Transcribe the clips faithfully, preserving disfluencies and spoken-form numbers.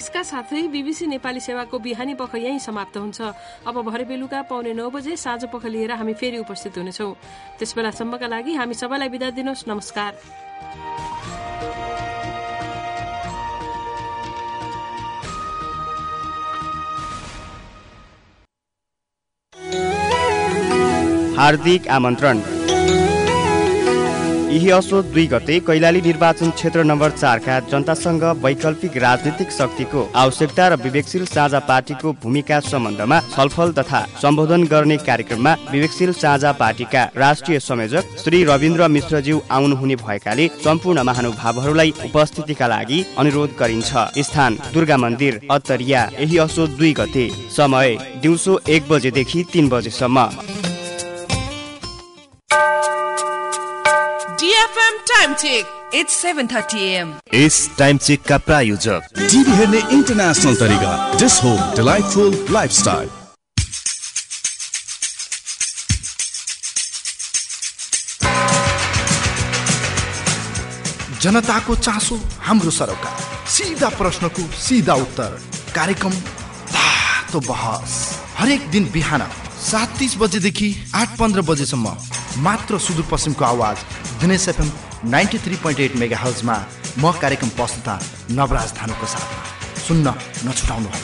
यसका साथै बीबीसी नेपाली सेवाको बिहानी पख यही समाप्त हुन्छ। अब भरे बेलुका पौने नौ बजे साँझ पख लिएर हामी फेरि उपस्थित हुनेछौँ। त्यसबेलासम्मका लागि हामी सबैलाई बिदा दिनुहोस्। नमस्कार। हार्दिक आमन्त्रण। यही असोज दुई गते कैलाली निर्वाचन क्षेत्र नम्बर चारका जनतासँग वैकल्पिक राजनीतिक शक्तिको आवश्यकता र विवेकशील साझा पार्टीको भूमिका सम्बन्धमा छलफल तथा सम्बोधन गर्ने कार्यक्रममा विवेकशील साझा पार्टीका राष्ट्रिय संयोजक श्री रविन्द्र मिश्रज्यू आउनुहुने भएकाले सम्पूर्ण महानुभावहरूलाई उपस्थितिका लागि अनुरोध गरिन्छ। स्थान दुर्गा मन्दिर अत्तरिया। यही असोज दुई गते। समय दिउँसो एक बजेदेखि तीन बजेसम्म। D F M time check. It's seven thirty a m इस टाइम चेक का प्रायोजक टिभी हेर्ने इन्टरनेशनल तरिका डिस होम डिलाइटफुल लाइफस्टाइल। जनताको चासो हाम्रो सरोकार, सीधा प्रश्नको सीधा उत्तर। कार्यक्रम तातो बहस हरेक दिन बिहान सात तीस बजेदेखि आठ पन्ध्र बजेसम्म मात्र सुदूरपश्चिमको आवाज Dinesh FM ninety three point eight mega हर्जमा म कार्यक्रम प्रस्तुता नवराज धानुको साथमा सुन्न नछुटाउनुहोला।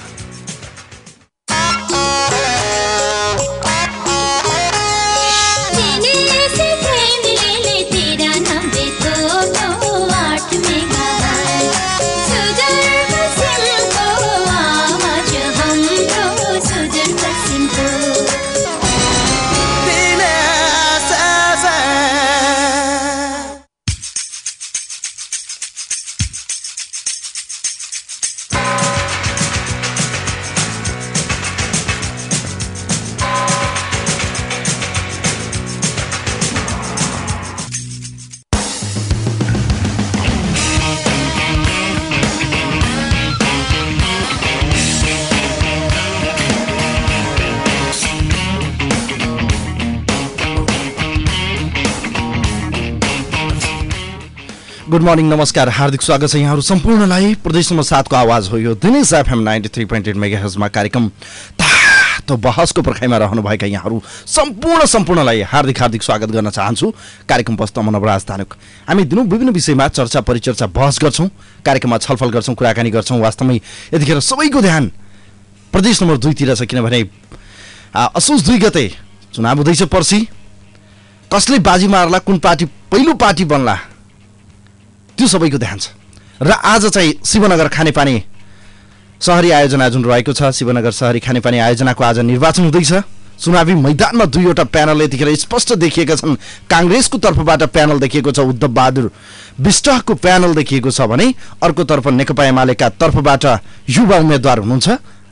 गुड मर्निङ, नमस्कार, हार्दिक स्वागत छ यहाँहरू सम्पूर्णलाई। प्रदेश नम्बर सातको आवाज हो यो Dinesh FM ninety three point eight mega हर्जमा कार्यक्रम तातो बहसको पर्खाइमा रहनुभएका यहाँहरू सम्पूर्ण सम्पूर्णलाई हार्दिक हार्दिक स्वागत गर्न चाहन्छु। कार्यक्रम प्रस्तुता म नवराज धानुक। हामी दिनौँ विभिन्न विषयमा चर्चा परिचर्चा बहस गर्छौँ, कार्यक्रममा छलफल गर्छौँ, कुराकानी गर्छौँ। वास्तवमै यतिखेर सबैको ध्यान प्रदेश नम्बर दुईतिर छ, किनभने असोज दुई गते चुनाव हुँदैछ। पर्सि कसले बाजी मार्ला, कुन पार्टी पहिलो पार्टी बन्ला, त्यो सबैको ध्यान छ। र आज चाहिँ शिवनगर खानेपानी सहरी आयोजना जुन रहेको छ, शिवनगर सहरी खानेपानी आयोजनाको आज निर्वाचन हुँदैछ। चुनावी मैदानमा दुईवटा प्यानल यतिखेर स्पष्ट देखिएका छन्। काङ्ग्रेसको तर्फबाट प्यानल देखिएको छ, उद्धव बहादुर विष्टको प्यानल देखिएको छ भने अर्कोतर्फ नेकपा एमालेका तर्फबाट युवा उम्मेद्वार हुनुहुन्छ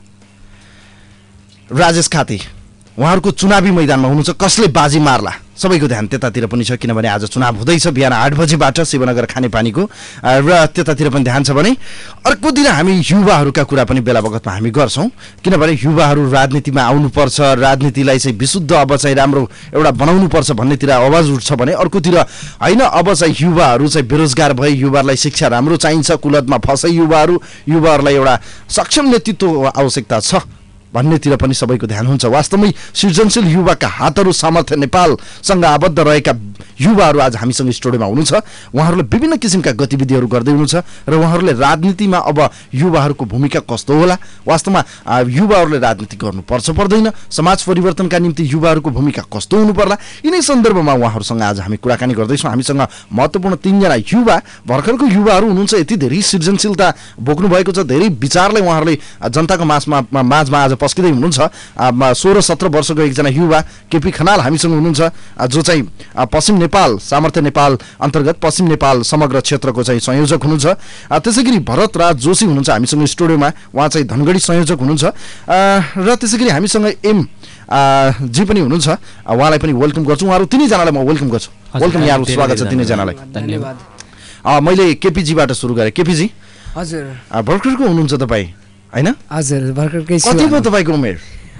राजेश खाती। उहाँहरूको चुनावी मैदानमा हुनुहुन्छ। कसले बाजी मार्ला सबैको ध्यान त्यतातिर पनि छ, किनभने आज चुनाव हुँदैछ बिहान आठ बजेबाट शिवनगर खानेपानीको, र त्यतातिर पनि ध्यान छ भने अर्कोतिर हामी युवाहरूका कुरा पनि बेला बखतमा हामी गर्छौँ। किनभने युवाहरू राजनीतिमा आउनुपर्छ, राजनीतिलाई चाहिँ विशुद्ध अब चाहिँ राम्रो एउटा बनाउनुपर्छ भन्नेतिर आवाज उठ्छ भने अर्कोतिर होइन, अब चाहिँ युवाहरू चाहिँ बेरोजगार भए, युवाहरूलाई शिक्षा राम्रो चाहिन्छ, कुलतमा फसे युवाहरू युवाहरूलाई एउटा सक्षम नेतृत्व आवश्यकता छ भन्नेतिर पनि सबैको ध्यान हुन्छ। वास्तवमै सृजनशील युवाका हातहरू सामर्थ्य नेपालसँग आबद्ध रहेका युवाहरू आज हामीसँग स्टुडियोमा हुनुहुन्छ। उहाँहरूले विभिन्न किसिमका गतिविधिहरू गर्दै हुनुहुन्छ र उहाँहरूले राजनीतिमा अब युवाहरूको भूमिका कस्तो होला, वास्तवमा युवाहरूले राजनीति गर्नुपर्छ पर्दैन, समाज परिवर्तनका निम्ति युवाहरूको भूमिका कस्तो हुनु पर्ला, यिनै सन्दर्भमा उहाँहरूसँग आज हामी कुराकानी गर्दैछौँ। हामीसँग महत्त्वपूर्ण तीनजना युवा भर्खरको युवाहरू हुनुहुन्छ। यति धेरै सृजनशीलता बोक्नु भएको छ, धेरै विचारलाई उहाँहरूले जनताको माझमा माझमा आज पस्किँदै हुनुहुन्छ। सोह्र सत्र वर्षको एकजना युवा केपी खनाल हामीसँग हुनुहुन्छ, जो चाहिँ पश्चिम नेपाल सामर्थ्य नेपाल अन्तर्गत पश्चिम नेपाल समग्र क्षेत्रको चाहिँ संयोजक हुनुहुन्छ। त्यसै गरी भरत राज जोशी हुनुहुन्छ हामीसँग स्टुडियोमा, उहाँ चाहिँ धनगढी संयोजक हुनुहुन्छ। र त्यसै गरी हामीसँग एम जी पनि हुनुहुन्छ, उहाँलाई पनि वेलकम गर्छु। उहाँहरू तिनैजनालाई म वेलकम गर्छु। वेलकम यहाँहरू, स्वागत छ तिनैजनालाई। धन्यवाद। मैले केपीजीबाट सुरु गरेँ। केपीजी हजुर, भर्खरको हुनुहुन्छ तपाईँ होइन? हजुर भर्खरकै छु। कति भयो तपाईँको उमेर?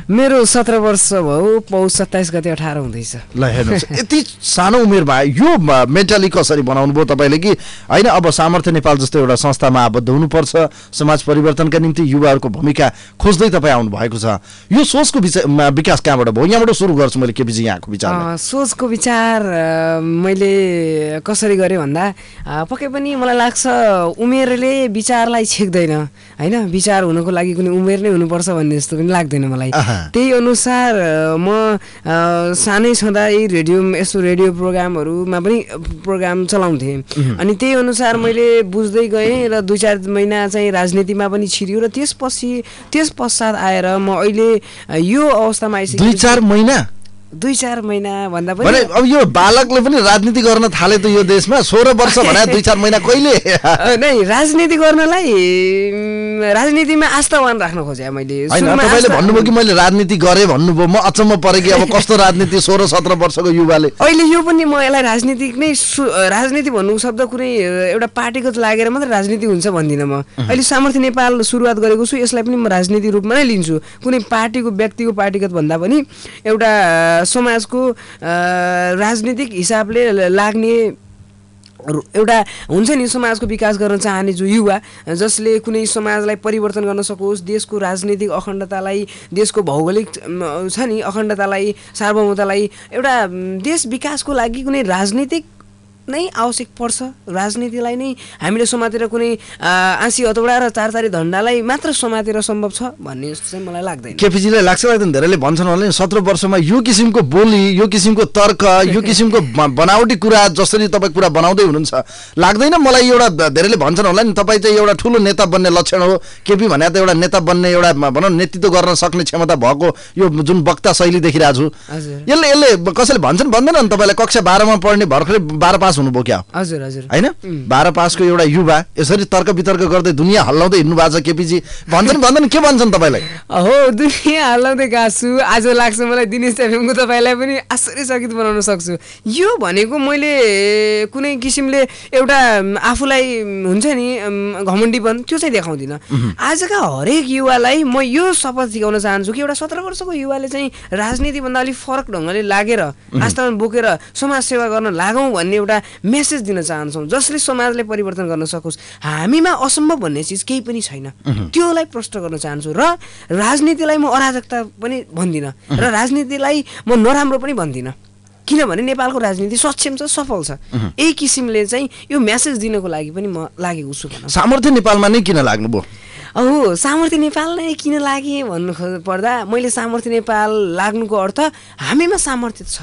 मेरो सत्र वर्ष भयो, पौष सत्ताइस गते अठार हुँदैछ। ल हेर्नुहोस् यति सानो उमेरमा यो मेन्टली कसरी बनाउनु भयो तपाईँले कि होइन अब सामर्थ्य नेपाल जस्तो एउटा संस्थामा आबद्ध हुनुपर्छ, समाज परिवर्तनका निम्ति युवाहरूको भूमिका खोज्दै तपाईँ आउनु भएको छ। यो सोचको विकास कहाँबाट भयो? यहाँबाट सुरु गर्छु मैले केपीजी यहाँको विचार। सोचको विचार मैले कसरी गरेँ भन्दा पक्कै पनि मलाई लाग्छ उमेरले विचारलाई छेक्दैन होइन, विचार हुनको लागि कुनै उमेर नै हुनुपर्छ भन्ने जस्तो पनि लाग्दैन मलाई। त्यही अनुसार म सानै छँदा यी रेडियो यसो रेडियो प्रोग्रामहरूमा पनि प्रोग्राम चलाउँथेँ अनि त्यही अनुसार मैले बुझ्दै गएँ र दुई चार महिना चाहिँ राजनीतिमा पनि छिरियो र त्यसपछि त्यस पश्चात आएर म अहिले यो अवस्थामा आइसकेँ। दुई चार महिना दुई चार महिना भन्दा पनि अब यो बालकले पनि राजनीति गर्न थाले त यो देशमा सोह्र वर्ष भने दुई चार महिना कहिले नै राजनीति गर्नलाई राजनीतिमा आस्थावान राख्न खोजेँ मैले। तपाईँले भन्नुभयो कि मैले राजनीति गरेँ भन्नुभयो, म अचम्म परेँ कि अब कस्तो राजनीति सोह्र सत्र वर्षको युवाले। अहिले यो पनि म यसलाई राजनीतिक नै राजनीति भन्नु शब्द कुनै एउटा पार्टीगत लागेर मात्रै राजनीति हुन्छ भन्दिनँ म। अहिले सामर्थ्य नेपाल सुरुवात गरेको छु, यसलाई पनि म राजनीति रूपमा नै लिन्छु। कुनै पार्टीको व्यक्तिको पार्टीगत भन्दा पनि एउटा समाजको राजनीतिक हिसाबले लाग्ने एउटा हुन्छ नि समाजको विकास गर्न चाहने जो युवा जसले कुनै समाजलाई परिवर्तन गर्न सकोस्, देशको राजनीतिक अखण्डतालाई, देशको भौगोलिक छ नि अखण्डतालाई, सार्वभौमतालाई, एउटा देश विकासको लागि कुनै राजनीतिक नै आवश्यक पर्छ। राजनीतिलाई नै हामीले समातेर कुनै आँसी हतौडा र चारचारी धन्डालाई मात्र समातेर सम्भव छ भन्ने चाहिँ मलाई लाग्दैन। केपीजीलाई लाग्छ लाग्दैन? धेरैले भन्छन् होला सत्र वर्षमा यो किसिमको बोली, यो किसिमको तर्क, यो किसिमको बनावटी कुरा जसरी तपाईँ कुरा बनाउँदै हुनुहुन्छ लाग्दैन मलाई? एउटा धेरैले भन्छन् होला नि तपाईँ चाहिँ एउटा ठुलो नेता बन्ने लक्षण हो, केपी भने त एउटा नेता बन्ने एउटा भनौँ नेतृत्व गर्न सक्ने क्षमता भएको यो जुन वक्ता शैली देखिरहेको छु यसले यसले कसैले भन्छन् भन्दैन तपाईँलाई कक्षा बाह्रमा पढ्ने भर्खरै बाह्र पास हुनुभयो क्या? हजुर हजुर होइन बाह्र पासको एउटा युवा यसरी तर्क वितर्क गर्दै दुनियाँ हल्लाउँदै हिँड्नु भएको छ केपीजी भन्छन् भन्दैन के भन्छन् तपाईँलाई? हो दुनियाँ हल्लाउँदै गएको छु। आज लाग्छ मलाई दिनेश एफएमको तपाईँलाई पनि आश्चर्यचकित बनाउन सक्छु। यो भनेको मैले कुनै किसिमले एउटा आफूलाई हुन्छ नि घमण्डीपन त्यो चाहिँ देखाउँदिनँ। आजका हरेक युवालाई म यो शपथ सिकाउन चाहन्छु कि एउटा सत्र वर्षको युवाले चाहिँ राजनीतिभन्दा अलिक फरक ढङ्गले लागेर आस्थामा बोकेर समाज सेवा गर्न लागौँ भन्ने एउटा मेसेज दिन चाहन्छौँ जसले समाजलाई परिवर्तन गर्न सकोस्। हामीमा असम्भव भन्ने चिज केही पनि छैन, त्योलाई प्रष्ट गर्न चाहन्छु। र राजनीतिलाई म अराजकता पनि भन्दिनँ र राजनीतिलाई म नराम्रो पनि भन्दिनँ, किनभने नेपालको राजनीति सक्षम छ, सफल छ। यही किसिमले चाहिँ यो मेसेज दिनको लागि पनि म लागेको छु। सामर्थ्य नेपालमा नै किन लाग्नुभयो? हो सामर्थ्य नेपाल नै किन लागेँ भन्नु पर्दा मैले सामर्थ्य नेपाल लाग्नुको अर्थ हामीमा सामर्थ्य छ,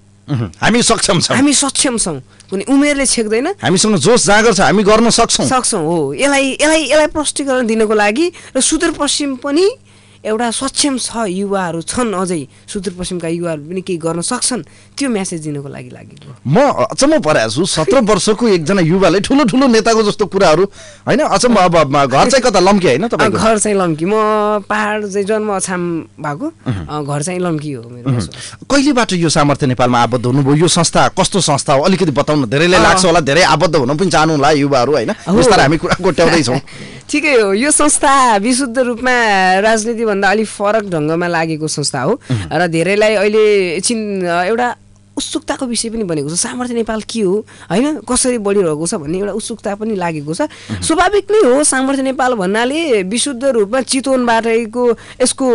हामी सक्षम छौँ, हामी सक्षम छौँ, कुनै उमेरले छेक्दैन, हामीसँग जोस जाँगर छ, हामी गर्न सक्छौँ सक्छौँ हो। यसलाई यसलाई यसलाई प्रष्टीकरण दिनको लागि र सुदूरपश्चिम पनि एउटा सक्षम छ, युवाहरू छन्, अझै सुदूरपश्चिमका युवाहरू पनि केही गर्न सक्छन्, त्यो मेसेज दिनको लागि लागेको। म अचम्म परेको छु सत्र वर्षको एकजना युवाले ठुलो ठुलो नेताको जस्तो कुराहरू होइन अचम्म। अब घर चाहिँ कता लम्की होइन तपाईँको? घर चाहिँ लम्की, म पहाड चाहिँ जन्म अछाम भएको, घर चाहिँ लम्की हो मेरो। कहिलेबाट यो सामर्थ्य नेपालमा आबद्ध हुनुभयो? यो संस्था कस्तो संस्था हो अलिकति बताउनु। धेरैले लाग्छ होला धेरै आबद्ध हुन पनि चाहनु होला युवाहरू होइन, बिस्तारै हामी कुरा कोट्याउँदैछौँ। ठिकै हो, यो संस्था विशुद्ध रूपमा राजनीतिभन्दा अलिक फरक ढङ्गमा लागेको संस्था हो र धेरैलाई अहिले एकछिन एउटा उत्सुकताको विषय पनि बनेको छ। सामर्थ्य नेपाल के हो होइन, कसरी बढिरहेको छ भन्ने एउटा उत्सुकता पनि लागेको छ। स्वाभाविक नै हो, सामर्थ्य नेपाल भन्नाले विशुद्ध रूपमा चितवनबाटैको यसको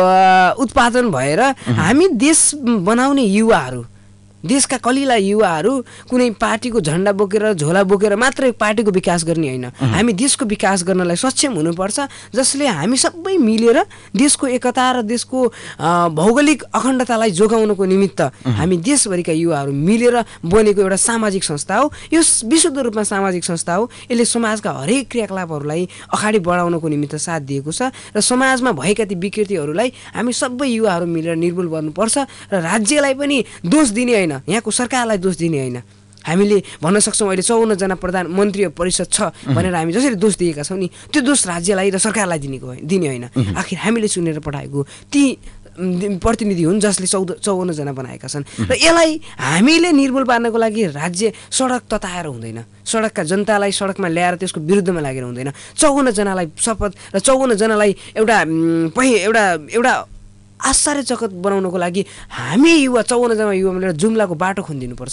उत्पादन भएर हामी देश बनाउने युवाहरू, देशका कलिला युवाहरू कुनै पार्टीको झन्डा बोकेर झोला बोकेर मात्रै पार्टीको विकास गर्ने होइन, हामी देशको विकास गर्नलाई सक्षम हुनुपर्छ, जसले हामी सबै मिलेर देशको एकता र देशको भौगोलिक अखण्डतालाई जोगाउनको निमित्त हामी देशभरिका युवाहरू मिलेर बनेको एउटा सामाजिक संस्था हो। यो विशुद्ध रूपमा सामाजिक संस्था हो। यसले समाजका हरेक क्रियाकलापहरूलाई अगाडि बढाउनको निमित्त साथ दिएको छ र समाजमा भएका ती विकृतिहरूलाई हामी सबै युवाहरू मिलेर निर्मूल गर्नुपर्छ र राज्यलाई पनि दोष दिने होइन, यहाँको सरकारलाई दोष दिने होइन। हामीले भन्न सक्छौँ अहिले चौवन्न जना प्रधानमन्त्री परिषद छ भनेर हामी जसरी दोष दिएका छौँ नि, त्यो दोष राज्यलाई र सरकारलाई दिनेको दिने होइन। आखिर हामीले चुनेर पठाएको ती प्रतिनिधि हुन् जसले चौध चौवन्न जना बनाएका छन् र यसलाई हामीले निर्मूल पार्नको लागि राज्य सडक तताएर हुँदैन, सडकका जनतालाई सडकमा ल्याएर त्यसको विरुद्धमा लागेर हुँदैन। चौवन्न जनालाई शपथ र चौवन्न जनालाई एउटा पहि एउटा एउटा आश्चर्यचकित बनाउनको लागि हामी युवा चौवन्नजना युवा मिलेर जुम्लाको बाटो खनिदिनुपर्छ,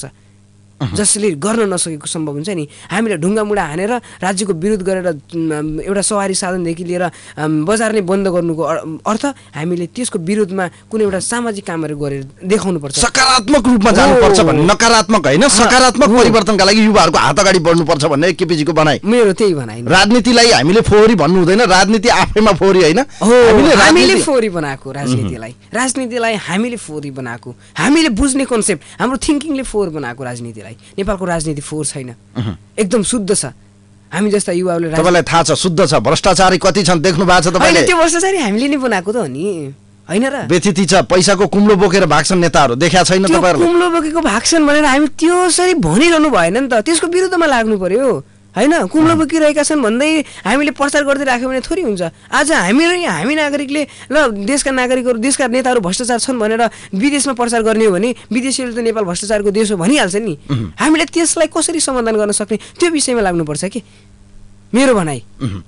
जसले गर्न नसकेको सम्भव हुन्छ नि। हामीले ढुङ्गामुढा हानेर राज्यको विरोध गरेर एउटा सवारी साधनदेखि लिएर बजार नै बन्द गर्नुको अर्थ हामीले त्यसको विरोधमा कुनै एउटा सामाजिक कामहरू गरेर देखाउनुपर्छ, सकारात्मक रूपमा जानुपर्छ भन्ने, नकारात्मक होइन, सकारात्मक परिवर्तनका लागि युवाहरूको हात अगाडि बढ्नुपर्छ भन्ने केपीजीको भनाइ। मेरो त्यही भनाइ। राजनीतिलाई हामीले फोहोरी भन्नु हुँदैन, राजनीति आफैमा फोहोरी होइन, हामीले फोहोरी बनाएको राजनीतिलाई राजनीतिलाई हामीले फोहोरी बनाएको, हामीले बुझ्ने कन्सेप्ट हाम्रो थिङ्किङले फोहोर बनाएको राजनीतिलाई। नेपालको राजनीति फोहोर छैन, एकदम शुद्ध छ। हामी जस्ता युवाहरूले तपाईलाई थाहा छ शुद्ध छ, भ्रष्टाचारी कति छन् देख्नु भएको छ तपाईले। त्यो भ्रष्टाचारी हामीले नै बनाएको त हो नि, हैन र? व्यथिति छ, पैसाको कुम्लो बोकेर भाग्छन् नेताहरू, देखा छैन तपाईहरुले? कुम्लो बोकेको भाग्छन् भनेर हामी त्यसरी भनिरहनु भएन नि त, त्यसको विरुद्धमा लाग्नु पर्यो हैन। कुम्लो बोकिरहेका छन् भन्दै हामीले प्रचार गर्दै राख्यो भने थोरै हुन्छ। आज हामी र हामी नागरिकले ल देशका नागरिकहरू देशका नेताहरू भ्रष्टाचार छन् भनेर विदेशमा प्रचार गर्ने हो भने विदेशीले त नेपाल भ्रष्टाचारको देश हो भनिहाल्छ नि। हामीले त्यसलाई कसरी समाधान गर्न सक्ने त्यो विषयमा लाग्नुपर्छ कि मेरो भनाइ।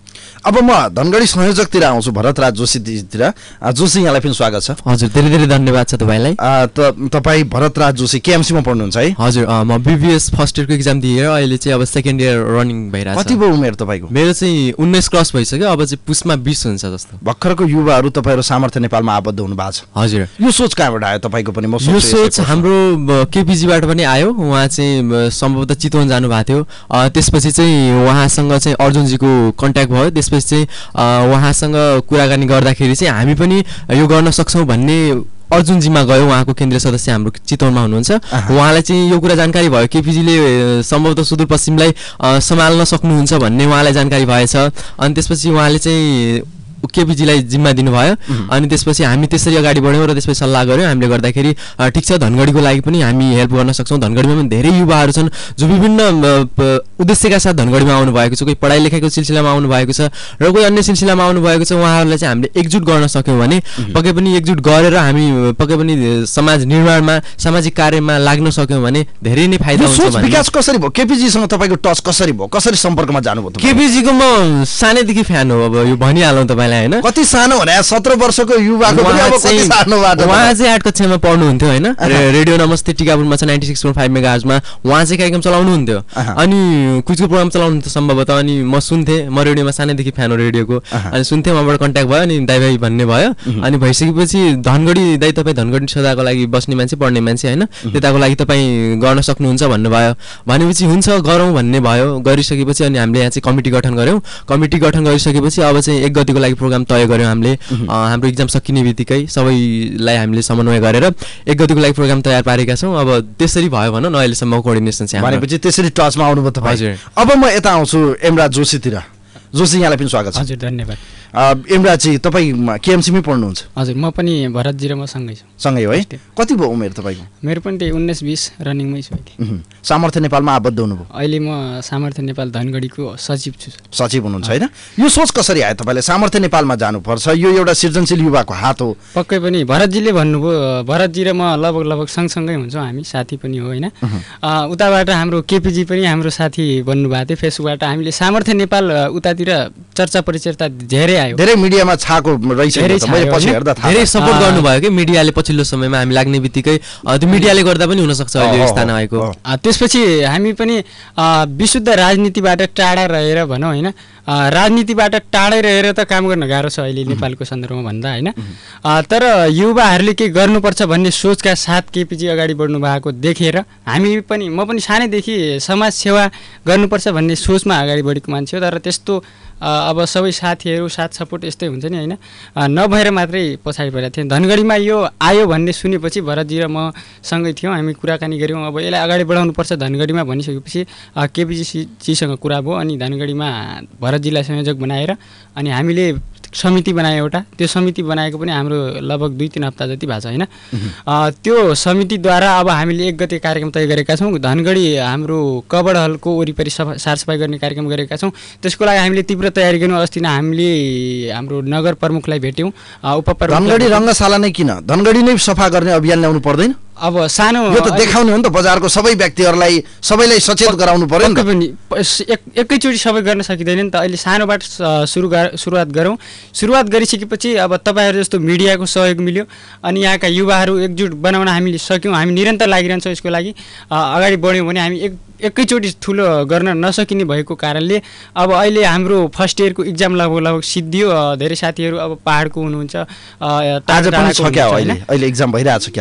अब म धनगढी संयोजकतिर आउँछु, भरतराज जोशीतिर। जोशी यहाँलाई पनि स्वागत छ। हजुर, धेरै धेरै धन्यवाद छ तपाईँलाई। तपाईँ भरतराज जोशी केएमसीमा पढ्नुहुन्छ है? हजुर, म बिबिएस फर्स्ट इयरको इक्जाम दिएर अहिले चाहिँ अब सेकेन्ड इयर रनिङ भइरहेको छ। कति भयो उमेर तपाईँको? मेरो चाहिँ उन्नाइस क्रस भइसक्यो, अब चाहिँ पुसमा बिस हुन्छ जस्तो। भर्खरको युवाहरू तपाईँहरू सामर्थ्य नेपालमा आबद्ध हुनु भएको छ। हजुर, यो सोच कहाँबाट आयो तपाईँको पनि? यो सोच हाम्रो केपिजीबाट पनि आयो। उहाँ चाहिँ सम्भवतः चितवन जानुभएको थियो, त्यसपछि चाहिँ उहाँसँग चाहिँ अर्जुनजीको कन्ट्याक्ट भयो। त्यसपछि चाहिँ उहाँसँग कुराकानी गर्दाखेरि चाहिँ हामी पनि यो गर्न सक्छौँ भन्ने अर्जुनजीमा गयो। उहाँको केन्द्रीय सदस्य हाम्रो चितवनमा हुनुहुन्छ, उहाँलाई चाहिँ यो कुरा जानकारी भयो केपीजीले सम्भवतः सुदूरपश्चिमलाई सम्हाल्न सक्नुहुन्छ भन्ने उहाँलाई जानकारी भएछ। अनि त्यसपछि उहाँले चाहिँ केपीजीलाई जिम्मा दिनुभयो। अनि त्यसपछि हामी त्यसरी अगाडि बढ्यौँ र त्यसपछि सल्लाह गऱ्यौँ। हामीले गर्दाखेरि ठिक छ, धनगढीको लागि पनि हामी हेल्प गर्न सक्छौँ। धनगढीमा पनि धेरै युवाहरू छन् जो विभिन्न उद्देश्यका साथ धनगढीमा आउनु भएको छ, कोही पढाइ लेखाइको सिलसिलामा आउनु भएको छ र कोही अन्य सिलसिलामा आउनु भएको छ। उहाँहरूलाई चाहिँ हामीले एकजुट गर्न सक्यौँ भने पक्कै पनि एकजुट गरेर हामी पक्कै पनि समाज निर्माणमा सामाजिक कार्यमा लाग्न सक्यौँ भने धेरै नै फाइदा हुन्छ। विकास कसरी भयो? केपीजीसँग तपाईँको टच कसरी भयो? कसरी सम्पर्कमा जानुभयो? केपीजीको म सानैदेखि फ्यान हो, अब यो भनिहालौँ तपाईँ। कति सानो भने सत्र वर्षको युवाको पनि अब कति सानो बाटो। उहाँ चाहिँ आठ कक्षामा पढ्नुहुन्थ्यो होइन, रेडियो नमस्ते टिकापुरमा छ ninety six point five mega हर्जमा उहाँ चाहिँ कार्यक्रम चलाउनुहुन्थ्यो। अनि कुचको प्रोग्राम चलाउनुहुन्थ्यो सम्भवतः। अनि म सुन्थेँ, म रेडियोमा सानैदेखि फ्यान हो रेडियोको। अनि सुन्थेँ, उहाँबाट कन्ट्याक्ट भयो। अनि दाइ भाइ भन्ने भयो। अनि भइसकेपछि धनगढी दाइ तपाईँ धनगढी सदाको लागि बस्ने मान्छे पढ्ने मान्छे होइन, त्यताको लागि तपाईँ गर्न सक्नुहुन्छ भन्नुभयो। भनेपछि हुन्छ गरौँ भन्ने भयो। गरिसकेपछि अनि हामीले यहाँ चाहिँ कमिटी गठन गऱ्यौँ। कमिटी गठन गरिसकेपछि अब चाहिँ एक गतिको लागि प्रोग्राम तय गऱ्यौँ हामीले। हाम्रो इक्जाम सकिने बित्तिकै सबैलाई हामीले समन्वय गरेर एक गतिको लागि प्रोग्राम तयार पारेका छौँ। अब त्यसरी भयो भनौँ न, अहिलेसम्म कोअर्डिनेसन चाहिँ भनेपछि त्यसरी टचमा आउनुभयो तपाईँ। अब म यता आउँछु एमराज जोशीतिर। जोशी यहाँलाई पनि स्वागत छ। हजुर, धन्यवाद। एमराजी तपाईँ केएमसीमै पढ्नुहुन्छ? हजुर, म पनि भरतजी र म सँगै छु। सँगै हो है? कति भयो उमेर तपाईँको? मेरो पनि त्यही उन्नाइस बिस रनिङमै छु अहिले। सामर्थ्य नेपालमा आबद्ध हुनुभयो? अहिले म सामर्थ्य नेपाल धनगढीको सचिव छु। सचिव हुनुहुन्छ होइन? यो सोच कसरी आयो तपाईँले सामर्थ्य नेपालमा जानुपर्छ, यो एउटा सृजनशील युवाको हात हो? पक्कै पनि भरतजीले भन्नुभयो, भरतजी र म लगभग लगभग सँगसँगै हुन्छौँ हामी, साथी पनि हो होइन। उताबाट हाम्रो केपीजी पनि हाम्रो साथी बन्नुभएको थियो। फेसबुकबाट हामीले सामर्थ्य नेपाल उतातिर चर्चा परिचर्चा धेरै आयो, धेरै मिडियामा छाको रहेछ, मैले पछि हेर्दा थाहा। धेरै सपोर्ट गर्नुभयो कि मिडियाले पछिल्लो समयमा हामी लाग्ने बित्तिकै त्यो मिडियाले गर्दा पनि हुनसक्छ अहिले स्थान आएको। त्यसपछि हामी पनि विशुद्ध राजनीतिबाट टाढा रहेर भनौँ होइन, राजनीतिबाट टाढै रहेर त काम गर्न गाह्रो छ अहिले नेपालको सन्दर्भमा भन्दा होइन। तर युवाहरूले के गर्नुपर्छ भन्ने सोचका साथ केपीजी अगाडि बढ्नु भएको देखेर हामी पनि, म पनि सानैदेखि समाज सेवा गर्नुपर्छ भन्ने सोचमा अगाडि बढेको मान्छे हो। तर त्यस्तो अब सबै साथीहरू साथ सपोर्ट यस्तै हुन्छ नि होइन, नभएर मात्रै पछाडि परेको थिएँ। धनगढीमा यो आयो भन्ने सुनेपछि भरतजी र म सँगै थियौँ, हामी कुराकानी गऱ्यौँ। अब यसलाई अगाडि बढाउनुपर्छ धनगढीमा भनिसकेपछि केपीजीजीसँग कुरा भयो। अनि धनगढीमा भरतजीलाई संयोजक बनाएर अनि हामीले समिति बनायो एउटा। त्यो समिति बनाएको पनि हाम्रो लगभग दुई तिन हप्ता जति भएको छ होइन। त्यो समितिद्वारा अब हामीले एक गते कार्यक्रम तय गरेका छौँ। धनगढी हाम्रो कबड हलको वरिपरि सफा सरसफाइ गर्ने कार्यक्रम गरेका छौँ। त्यसको लागि हामीले तीव्र तयारी गर्यौँ। अस्ति नै हामीले हाम्रो नगर प्रमुखलाई भेट्यौँ, उपप्रमुख। धनगढी रङ्गशाला नै किन, धनगढी नै सफा गर्ने अभियान ल्याउनु पर्दैन? अब सानो यो त देखाउने हो नि त बजारको सबै व्यक्तिहरूलाई सबैलाई सचेत गराउनु पर्यो नि त पनि एक एकैचोटि सबै गर्न सकिँदैन नि त अहिले सानोबाट सुरु सुरुवात गरौँ सुरुवात गरिसकेपछि अब तपाईँहरू जस्तो मिडियाको सहयोग मिल्यो अनि यहाँका युवाहरू एकजुट बनाउन हामीले सक्यौँ हामी निरन्तर लागिरहन्छौँ यसको लागि अगाडि बढ्यौँ भने हामी एक एकैचोटि ठुलो गर्न नसकिने भएको कारणले अब अहिले हाम्रो फर्स्ट इयरको इक्जाम लगभग लगभग सिद्धियो धेरै साथीहरू अब पहाडको हुनुहुन्छ आज पनि छ क्या अहिले अहिले इक्जाम भइरहेछ क्या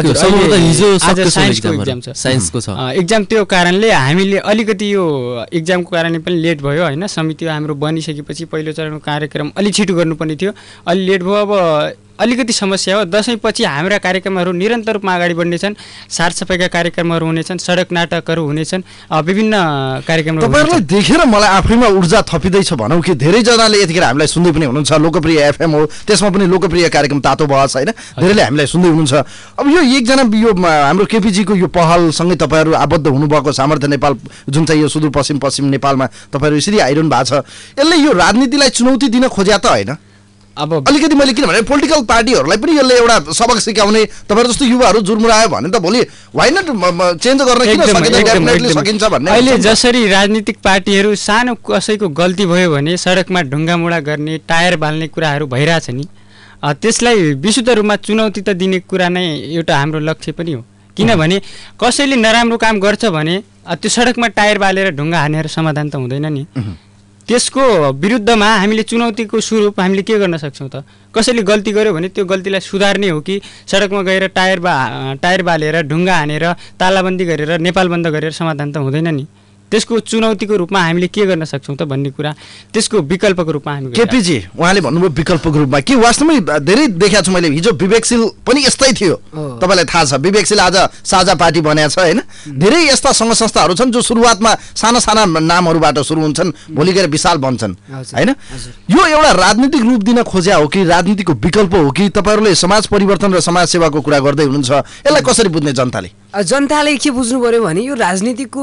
इक्जाम त्यो कारणले हामीले अलिकति यो इक्जामको कारणले पनि लेट भयो होइन समिति हाम्रो बनिसकेपछि पहिलो चरणको कार्यक्रम अलि छिटो गर्नुपर्ने थियो अलि लेट भयो अब अलिकति समस्या हो दसैँपछि हाम्रा कार्यक्रमहरू निरन्तर रूपमा अगाडि बढ्नेछन् साफसफाइका कार्यक्रमहरू हुनेछन् सडक नाटकहरू हुनेछन् विभिन्न कार्यक्रमहरू तपाईँहरूलाई देखेर मलाई आफैमा ऊर्जा थपिँदैछ भनौँ कि धेरैजनाले यतिखेर हामीलाई सुन्दै पनि हुनुहुन्छ लोकप्रिय एफएम हो त्यसमा पनि लोकप्रिय कार्यक्रम तातो बहस होइन धेरैले हामीलाई सुन्दै हुनुहुन्छ अब यो एकजना यो हाम्रो केपीजीको यो पहलसँगै तपाईँहरू आबद्ध हुनुभएको सामर्थ्य नेपाल जुन चाहिँ यो सुदूरपश्चिम पश्चिम नेपालमा तपाईँहरू यसरी आइरहनु भएको छ यसले यो राजनीतिलाई चुनौती दिन खोज्या त होइन अब अलिकति मैले किनभने पोलिटिकल पार्टीहरूलाई पनि यसले एउटा सबक सिकाउने तपाईँहरू जस्तो युवाहरू जुर्मुरायो भने त भोलि वाइ नट चेन्ज गर्न किन सकिँदैन डेफिनेटली सकिन्छ भन्ने अहिले जसरी राजनीतिक पार्टीहरू सानो कसैको गल्ती भयो भने सडकमा ढुङ्गामुढा गर्ने टायर बाल्ने कुराहरू भइरहेछ नि त्यसलाई विशुद्ध रूपमा चुनौती त दिने कुरा नै एउटा हाम्रो लक्ष्य पनि हो किनभने कसैले नराम्रो काम गर्छ भने त्यो सडकमा टायर बालेर ढुङ्गा हानेर समाधान त हुँदैन नि त्यसको विरुद्धमा हामीले चुनौतीको स्वरूप हामीले के गर्न सक्छौँ त कसैले गल्ती गर्यो भने त्यो गल्तीलाई सुधार्ने हो कि सडकमा गएर टायर बा टायर बालेर ढुङ्गा हानेर तालाबन्दी गरेर नेपाल बन्द गरेर समाधान त हुँदैन नि त्यसको चुनौतीको रूपमा हामीले के गर्न सक्छौँ त भन्ने कुरा त्यसको विकल्पको रूपमा हामी केपीजी उहाँले भन्नुभयो विकल्पको रूपमा के वास्तवमै धेरै देखाएको छु मैले हिजो विवेकशील पनि यस्तै थियो तपाईँलाई थाहा छ विवेकशील आज साझा पार्टी बनाएको छ होइन धेरै यस्ता सङ्घ संस्थाहरू छन् जो सुरुवातमा साना साना नामहरूबाट सुरु हुन्छन् भोलि गएर विशाल बन्छन् होइन यो एउटा राजनीतिक रूप दिन खोज्या हो कि राजनीतिको विकल्प हो कि तपाईँहरूले समाज परिवर्तन र समाज सेवाको कुरा गर्दै हुनुहुन्छ यसलाई कसरी बुझ्ने जनताले जनताले के बुझ्नु पर्यो भने यो राजनीतिको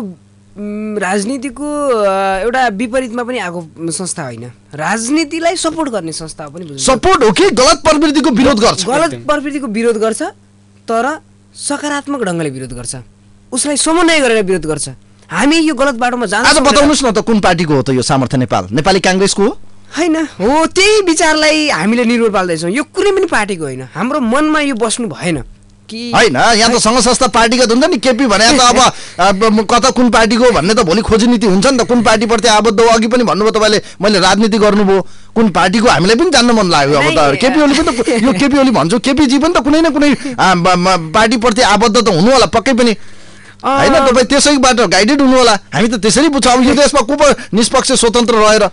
राजनीतिको एउटा विपरीतमा पनि आएको संस्था होइन राजनीतिलाई सपोर्ट गर्ने संस्था पनि सपोर्ट हो कि गलत प्रवृत्तिको विरोध गर्छ गलत प्रवृत्तिको विरोध गर्छ तर सकारात्मक ढङ्गले विरोध गर्छ उसलाई समन्वय गरेर विरोध गर्छ हामी यो गलत बाटोमा जान्छ आज बताउनुस् न त कुन पार्टीको हो त यो सामर्थ्य नेपाल नेपाली कांग्रेसको हो हैन हो त्यही विचारलाई हामीले निर्भर पाल्दैछौँ यो कुनै पनि पार्टीको होइन हाम्रो मनमा यो बस्नु भएन होइन यहाँ त सङ्घ संस्था पार्टीगत हुन्छ नि केपी भने त अब कता कुन पार्टीको भन्ने त भोलि खोजी नीति हुन्छ नि त कुन पार्टीप्रति आबद्ध हो अघि पनि भन्नुभयो तपाईँले मैले राजनीति गर्नुभयो कुन पार्टीको हामीलाई पनि जान्न मन लाग्यो अब त केपी ओली पनि त यो केपी ओली भन्छु केपीजी पनि त कुनै न कुनै पार्टीप्रति आबद्ध त हुनु होला पक्कै पनि होइन तपाईँ त्यसैबाट गाइडेड हुनु होला हामी त त्यसरी बुझ्छौँ अब यो देशमा को निष्पक्ष स्वतन्त्र रहेर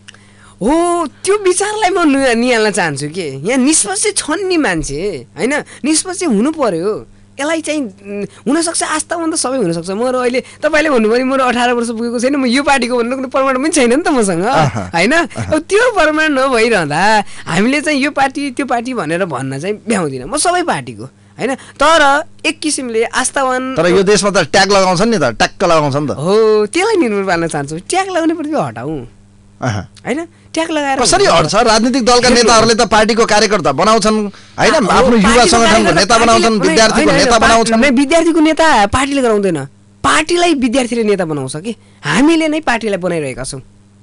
हो त्यो विचारलाई म निहाल्न चाहन्छु के यहाँ निष्पक्ष छन् नि मान्छे होइन निष्पक्ष हुनु पर्यो यसलाई चाहिँ हुनसक्छ आस्थावान त सबै हुनसक्छ म र अहिले तपाईँले भन्नुभयो नि म अठार वर्ष पुगेको छैन म यो पार्टीको भन्नु कुनै प्रमाण पनि छैन नि त मसँग होइन अब त्यो प्रमाण नभइरहँदा हामीले चाहिँ यो पार्टी त्यो पार्टी भनेर भन्न चाहिँ भ्याउँदिनँ म सबै पार्टीको होइन तर एक किसिमले आस्थावान तर यो देशमा त ट्याग लगाउँछन् नि त ट्याक्क लगाउँछ नि त हो त्यसलाई निर्भर पार्न चाहन्छु ट्याग लगाउने प्रति हटाउँ होइन ट्याग लगाएर कसरी हट्छ राजनीतिक दलका नेताहरूले त पार्टीको कार्यकर्ता बनाउँछन् होइन आफ्नो युवा सङ्गठनको नेता बनाउँछन् विद्यार्थीको नेता बनाउँछन् विद्यार्थीको नेता पार्टीले गराउँदैन पार्टीलाई विद्यार्थीले नेता बनाउँछ कि हामीले नै पार्टीलाई बनाइरहेका छौँ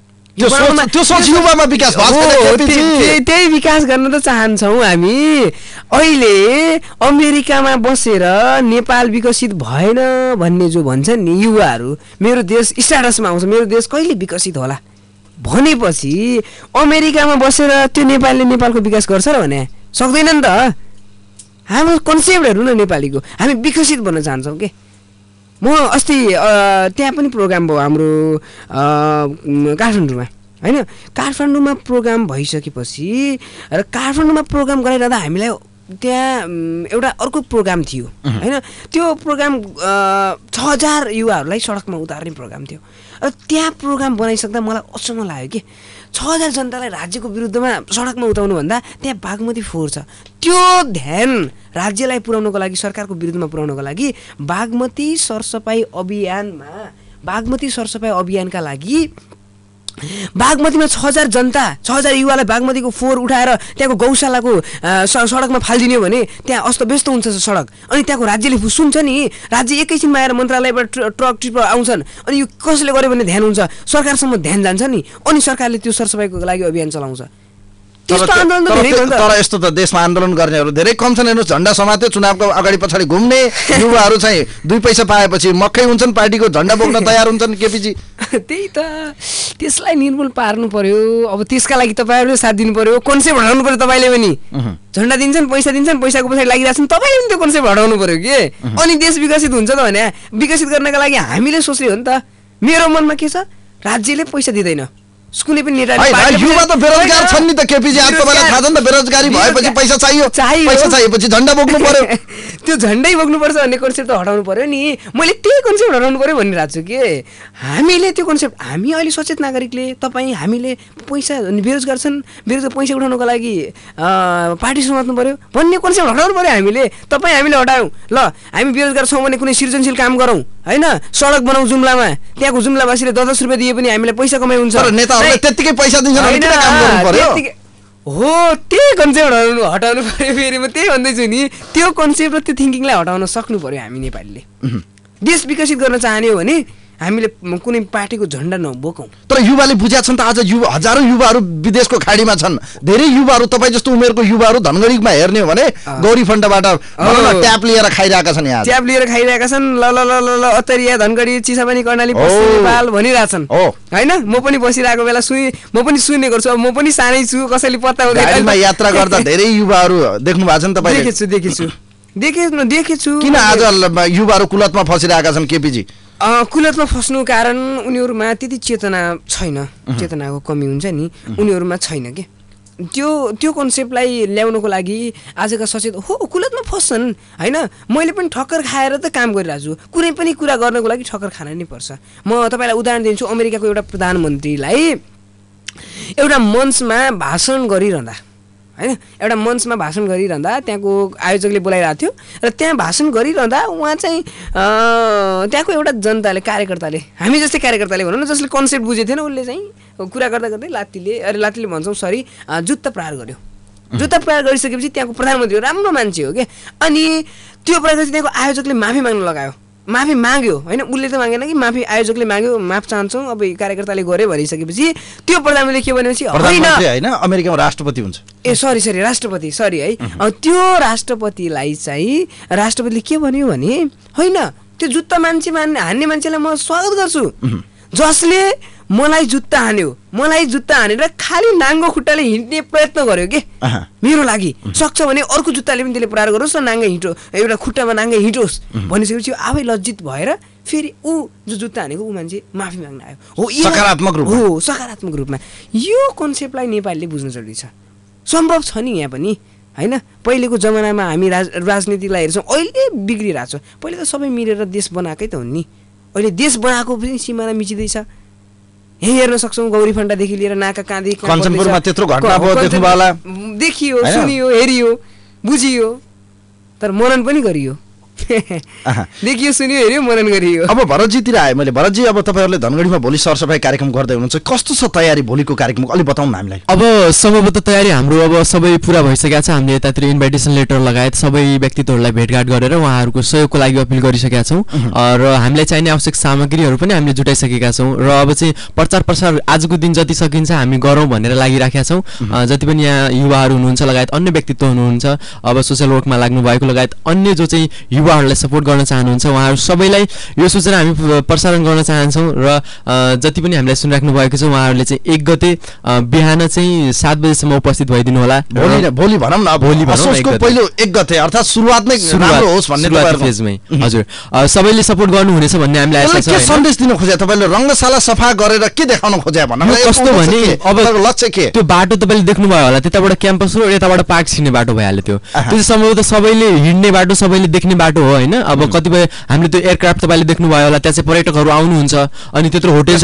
त्यही विकास गर्न त चाहन्छौँ हामी अहिले अमेरिकामा बसेर नेपाल विकसित भएन भन्ने जो भन्छन् नि युवाहरू मेरो देश स्ट्याटसमा आउँछ मेरो देश कहिले विकसित होला भनेपछि अमेरिकामा बसेर त्यो नेपालले नेपालको विकास गर्छ र भने सक्दैन नि त हाम्रो कन्सेप्टहरू न नेपालीको हामी विकसित बन्न चाहन्छौँ के म अस्ति त्यहाँ पनि प्रोग्राम भयो हाम्रो काठमाडौँमा होइन काठमाडौँमा प्रोग्राम भइसकेपछि र काठमाडौँमा प्रोग्राम गराइरहँदा हामीलाई त्यहाँ एउटा अर्को प्रोग्राम थियो होइन त्यो प्रोग्राम छ हजार युवाहरूलाई सडकमा उतार्ने प्रोग्राम थियो र त्यहाँ प्रोग्राम बनाइसक्दा मलाई अचम्म लाग्यो कि छ हजार जनतालाई राज्यको विरुद्धमा सडकमा उताउनु भन्दा त्यहाँ बागमती फोहोर छ त्यो ध्यान राज्यलाई पुर्याउनको लागि सरकारको विरुद्धमा पुर्याउनको लागि बागमती सरसफाइ अभियानमा बागमती सरसफाइ अभियानका लागि बागमतीमा छ हजार जनता छ हजार युवालाई बागमतीको फोहोर उठाएर त्यहाँको गौशालाको सडकमा फालिदिने हो भने त्यहाँ अस्तव्यस्त हुन्छ सडक। अनि त्यहाँको राज्यले सुन्छ नि, राज्य एकैछिनमा आएर मन्त्रालयबाट ट्रक ट्रिपर आउँछन् अनि यो कसले गर्यो भने ध्यान हुन्छ, सरकारसम्म ध्यान जान्छ नि, अनि सरकारले त्यो सरसफाइको लागि अभियान चलाउँछ। तर यस्तो त देशमा आन्दोलन गर्नेहरू धेरै कम छन्। हेर्नुहोस्, झन्डा समात्यो, चुनावको अगाडि पछाडि घुम्ने युवाहरू चाहिँ दुई पैसा पाएपछि मक्कै हुन्छन्, पार्टीको झन्डा बोक्न तयार हुन्छन्। केपीजी त्यही त, त्यसलाई निर्मूल पार्नु पर्यो। अब त्यसका लागि तपाईँहरूले साथ दिनु पर्यो, कन्सेप्ट हटाउनु पर्यो। तपाईँले पनि झन्डा दिन्छन्, पैसा दिन्छन्, पैसाको पछाडि लागिरहेछन्, तपाईँले पनि त्यो कन्सेप्ट हटाउनु पर्यो के, अनि देश विकसित हुन्छ त भने। विकसित गर्नका लागि हामीले सोच्ने हो नि त। मेरो मनमा के छ, राज्यले पैसा दिँदैन, कुनै पनि नेता युवा त बेरोजगार छन् नि त केपीजी, आज तपाईँलाई थाहा छ नि त, बेरोजगारी भएपछि पैसा चाहियो, पैसा चाहिएपछि झन्डा बोक्नु पर्यो। त्यो झन्डै बोक्नुपर्छ भन्ने कन्सेप्ट त हटाउनु पर्यो नि। मैले त्यही कन्सेप्ट हटाउनु पर्यो भनिरहेको छु कि हामीले त्यो कन्सेप्ट, हामी अहिले सचेत नागरिकले, तपाईँ हामीले पैसा बेरोजगार छन्, बेरोजगार पैसा उठाउनुको लागि पार्टी समात्नु पर्यो भन्ने कन्सेप्ट हटाउनु पर्यो हामीले। तपाईँ हामीले हटायौँ, ल हामी बेरोजगार छौँ भने कुनै सृजनशील काम गरौँ होइन, सडक बनाऊ जुम्लामा, त्यहाँको जुम्लावासीले दस दस रुपियाँ दिए पनि हामीलाई पैसा कमाइ हुन्छ। त्यतिकै पैसा दिन्छन् भने किन काम गर्नु पर्यो? हो, त्यही कन्सेप्ट हटाउनु हटाउनु पर्यो। फेरि म त्यही भन्दैछु नि, त्यो कन्सेप्ट र त्यो थिङ्किङलाई हटाउन सक्नु पर्यो हामी नेपालीले। देश विकसित गर्न चाहने हो भने हामीले कुनै पार्टीको झन्डा नबोकौँ। तर युवाले बुझ्या छन् त, आज युवा हजारौँ युवाहरू विदेशको खाडीमा छन्। धेरै युवाहरू तपाईँ जस्तो उमेरको युवाहरू धनगढीमा हेर्ने हो भने गौरी फन्डबाट ट्याप लिएर खाइरहेका छन्, यहाँ ट्याप लिएर खाइरहेका छन्। ल ल ल ल अत्तरिया धनगढी चिसापानी कर्णाली पश्चिम नेपाल भनिरहेछन् होइन। म पनि बसिरहेको बेला सुनि, म पनि सुन्ने गर्छु। अब म पनि सानै छु, कसैले पत्ता हुँदैन। यात्रा गर्दा धेरै युवाहरू देख्नु भएको छ नि तपाईँ? देखेछु देखेछु देखेछु देखेछु किन आज युवाहरू कुलतमा फसिरहेका छन् केपीजी? कुलतमा फस्नु कारण उनीहरूमा त्यति चेतना छैन, चेतनाको कमी हुन्छ नि उनीहरूमा छैन के। त्यो त्यो कन्सेप्टलाई ल्याउनको लागि आजका सचेत हो कुलतमा फस्छन् होइन। मैले पनि ठक्कर खाएर त काम गरिरहेको छु, कुनै पनि कुरा गर्नको लागि ठक्कर खान नै पर्छ। म तपाईँलाई उदाहरण दिन्छु। अमेरिकाको एउटा प्रधानमन्त्रीलाई एउटा मञ्चमा भाषण गरिरहँदा होइन, एउटा मञ्चमा भाषण गरिरहँदा त्यहाँको आयोजकले बोलाइरहेको थियो र त्यहाँ भाषण गरिरहँदा उहाँ चाहिँ त्यहाँको एउटा जनताले, कार्यकर्ताले, हामी जस्तै कार्यकर्ताले भनौँ न, जसले कन्सेप्ट बुझेको थिएन, उसले चाहिँ कुरा गर्दा गर्दै लात्तीले अरे लात्तीले भन्छौँ सरी जुत्ता प्रहार गर्यो। जुत्ता प्रहार गरिसकेपछि त्यहाँको प्रधानमन्त्री राम्रो मान्छे हो क्या, अनि त्यो प्रहार गरेपछि त्यहाँको आयोजकले माफी माग्न लगायो। माफी माग्यो होइन, उसले त मागेन कि, माफी आयोजकले माग्यो, माफ चाहन्छौँ अब कार्यकर्ताले गऱ्यो भनिसकेपछि त्यो प्रधानमन्त्रीले के भनेपछि होइन, अमेरिकामा राष्ट्रपति हुन्छ, ए सरी सरी राष्ट्रपति सरी है, त्यो राष्ट्रपतिलाई चाहिँ राष्ट्रपतिले के भन्यो भने होइन, त्यो जुत्ता मान्छे मान्ने हान्ने मान्छेलाई म स्वागत गर्छु, जसले मलाई जुत्ता हान्यो, मलाई जुत्ता हानेर खालि नाङ्गो खुट्टाले हिँड्ने प्रयत्न गर्यो के मेरो लागि, सक्छ भने अर्को जुत्ताले पनि त्यसले प्रहार गरोस् र नाङ्गै हिँटो, एउटा खुट्टामा नाङ्गै हिँटोस् भनिसकेपछि आफै लज्जित भएर फेरि ऊ जो जुत्ता हानेको ऊ मान्छे माफी माग्न आयो। हो सकारात्मक रूपमा, हो सकारात्मक रूपमा। यो कन्सेप्टलाई नेपालीले बुझ्न जरुरी छ। सम्भव छ नि यहाँ पनि होइन। पहिलेको जमानामा हामी राज राजनीतिलाई हेर्छौँ, अहिले बिग्रिरहेको छ। पहिले त सबै मिलेर देश बनाएकै त हुन् नि, अहिले देश बनाएको पनि सिमाना मिचिँदैछ। यही हेर्न सक्छौँ, गौरी फन्टादेखि लिएर नाका काँदी कञ्चनपुरमा त्यत्रो घटना भयो, देख्नुभयो, देखियो, सुनियो, हेरियो, बुझियो, तर मनन पनि गरियो। देखियो, सुनियो, हेऱ्यो, मनन गरियो। अब भरतजीतिर आएँ मैले। भरतजी, अब तपाईँहरूले धनगढीमा भोलि सरसफाइ कार्यक्रम गर्दै हुनुहुन्छ, कस्तो छ तयारी भोलिको कार्यक्रमको, अलिक बताउनु न हामीलाई। अब सम्भवतः तयारी हाम्रो अब सबै पुरा भइसकेको छ। हामीले यतातिर इन्भाइटेसन लेटर लगायत सबै व्यक्तित्वहरूलाई भेटघाट गरेर उहाँहरूको सहयोगको लागि अपिल गरिसकेका छौँ र हामीलाई चाहिने आवश्यक सामग्रीहरू पनि हामीले जुटाइसकेका छौँ र अब चाहिँ प्रचार प्रसार आजको दिन जति सकिन्छ हामी गरौँ भनेर लागिराखेका छौँ। जति पनि यहाँ युवाहरू हुनुहुन्छ लगायत अन्य व्यक्तित्व हुनुहुन्छ, अब सोसियल वर्कमा लाग्नु भएको लगायत अन्य जो चाहिँ युवाहरूलाई सपोर्ट गर्न चाहनुहुन्छ उहाँहरू सबैलाई यो सूचना हामी प्रसारण गर्न चाहन्छौँ र जति पनि हामीलाई सुनिराख्नु भएको छ उहाँहरूले चाहिँ एक गते बिहान चाहिँ सात बजेसम्म उपस्थित भइदिनु होला। भोलि भोलि भनौँ न, भोलि भनौँ पहिलो एक गते अर्थात् सुरुवात नै राम्रो होस् भन्ने फेजमै हजुर सबैले सपोर्ट गर्नुहुनेछ भन्ने हामीलाई आशा छ। के सन्देश दिन खोजे तपाईँले? रङ्गशाला सफा गरेर के देखाउन खोजे भन्नु कस्तो भने अब लक्ष्य के? त्यो बाटो तपाईँले देख्नुभयो होला, त्यताबाट क्याम्पस हो, यताबाट पार्क छिर्ने बाटो भइहाल्यो। त्यो त्यो सम्भवतः सबैले हिँड्ने बाटो, सबैले देख्ने बाटो हो होइन अब कतिपय हामीले त्यो एयरक्राफ्ट तपाईँले देख्नुभयो होला त्यहाँ चाहिँ पर्यटकहरू आउनुहुन्छ अनि त्यत्रो होटेल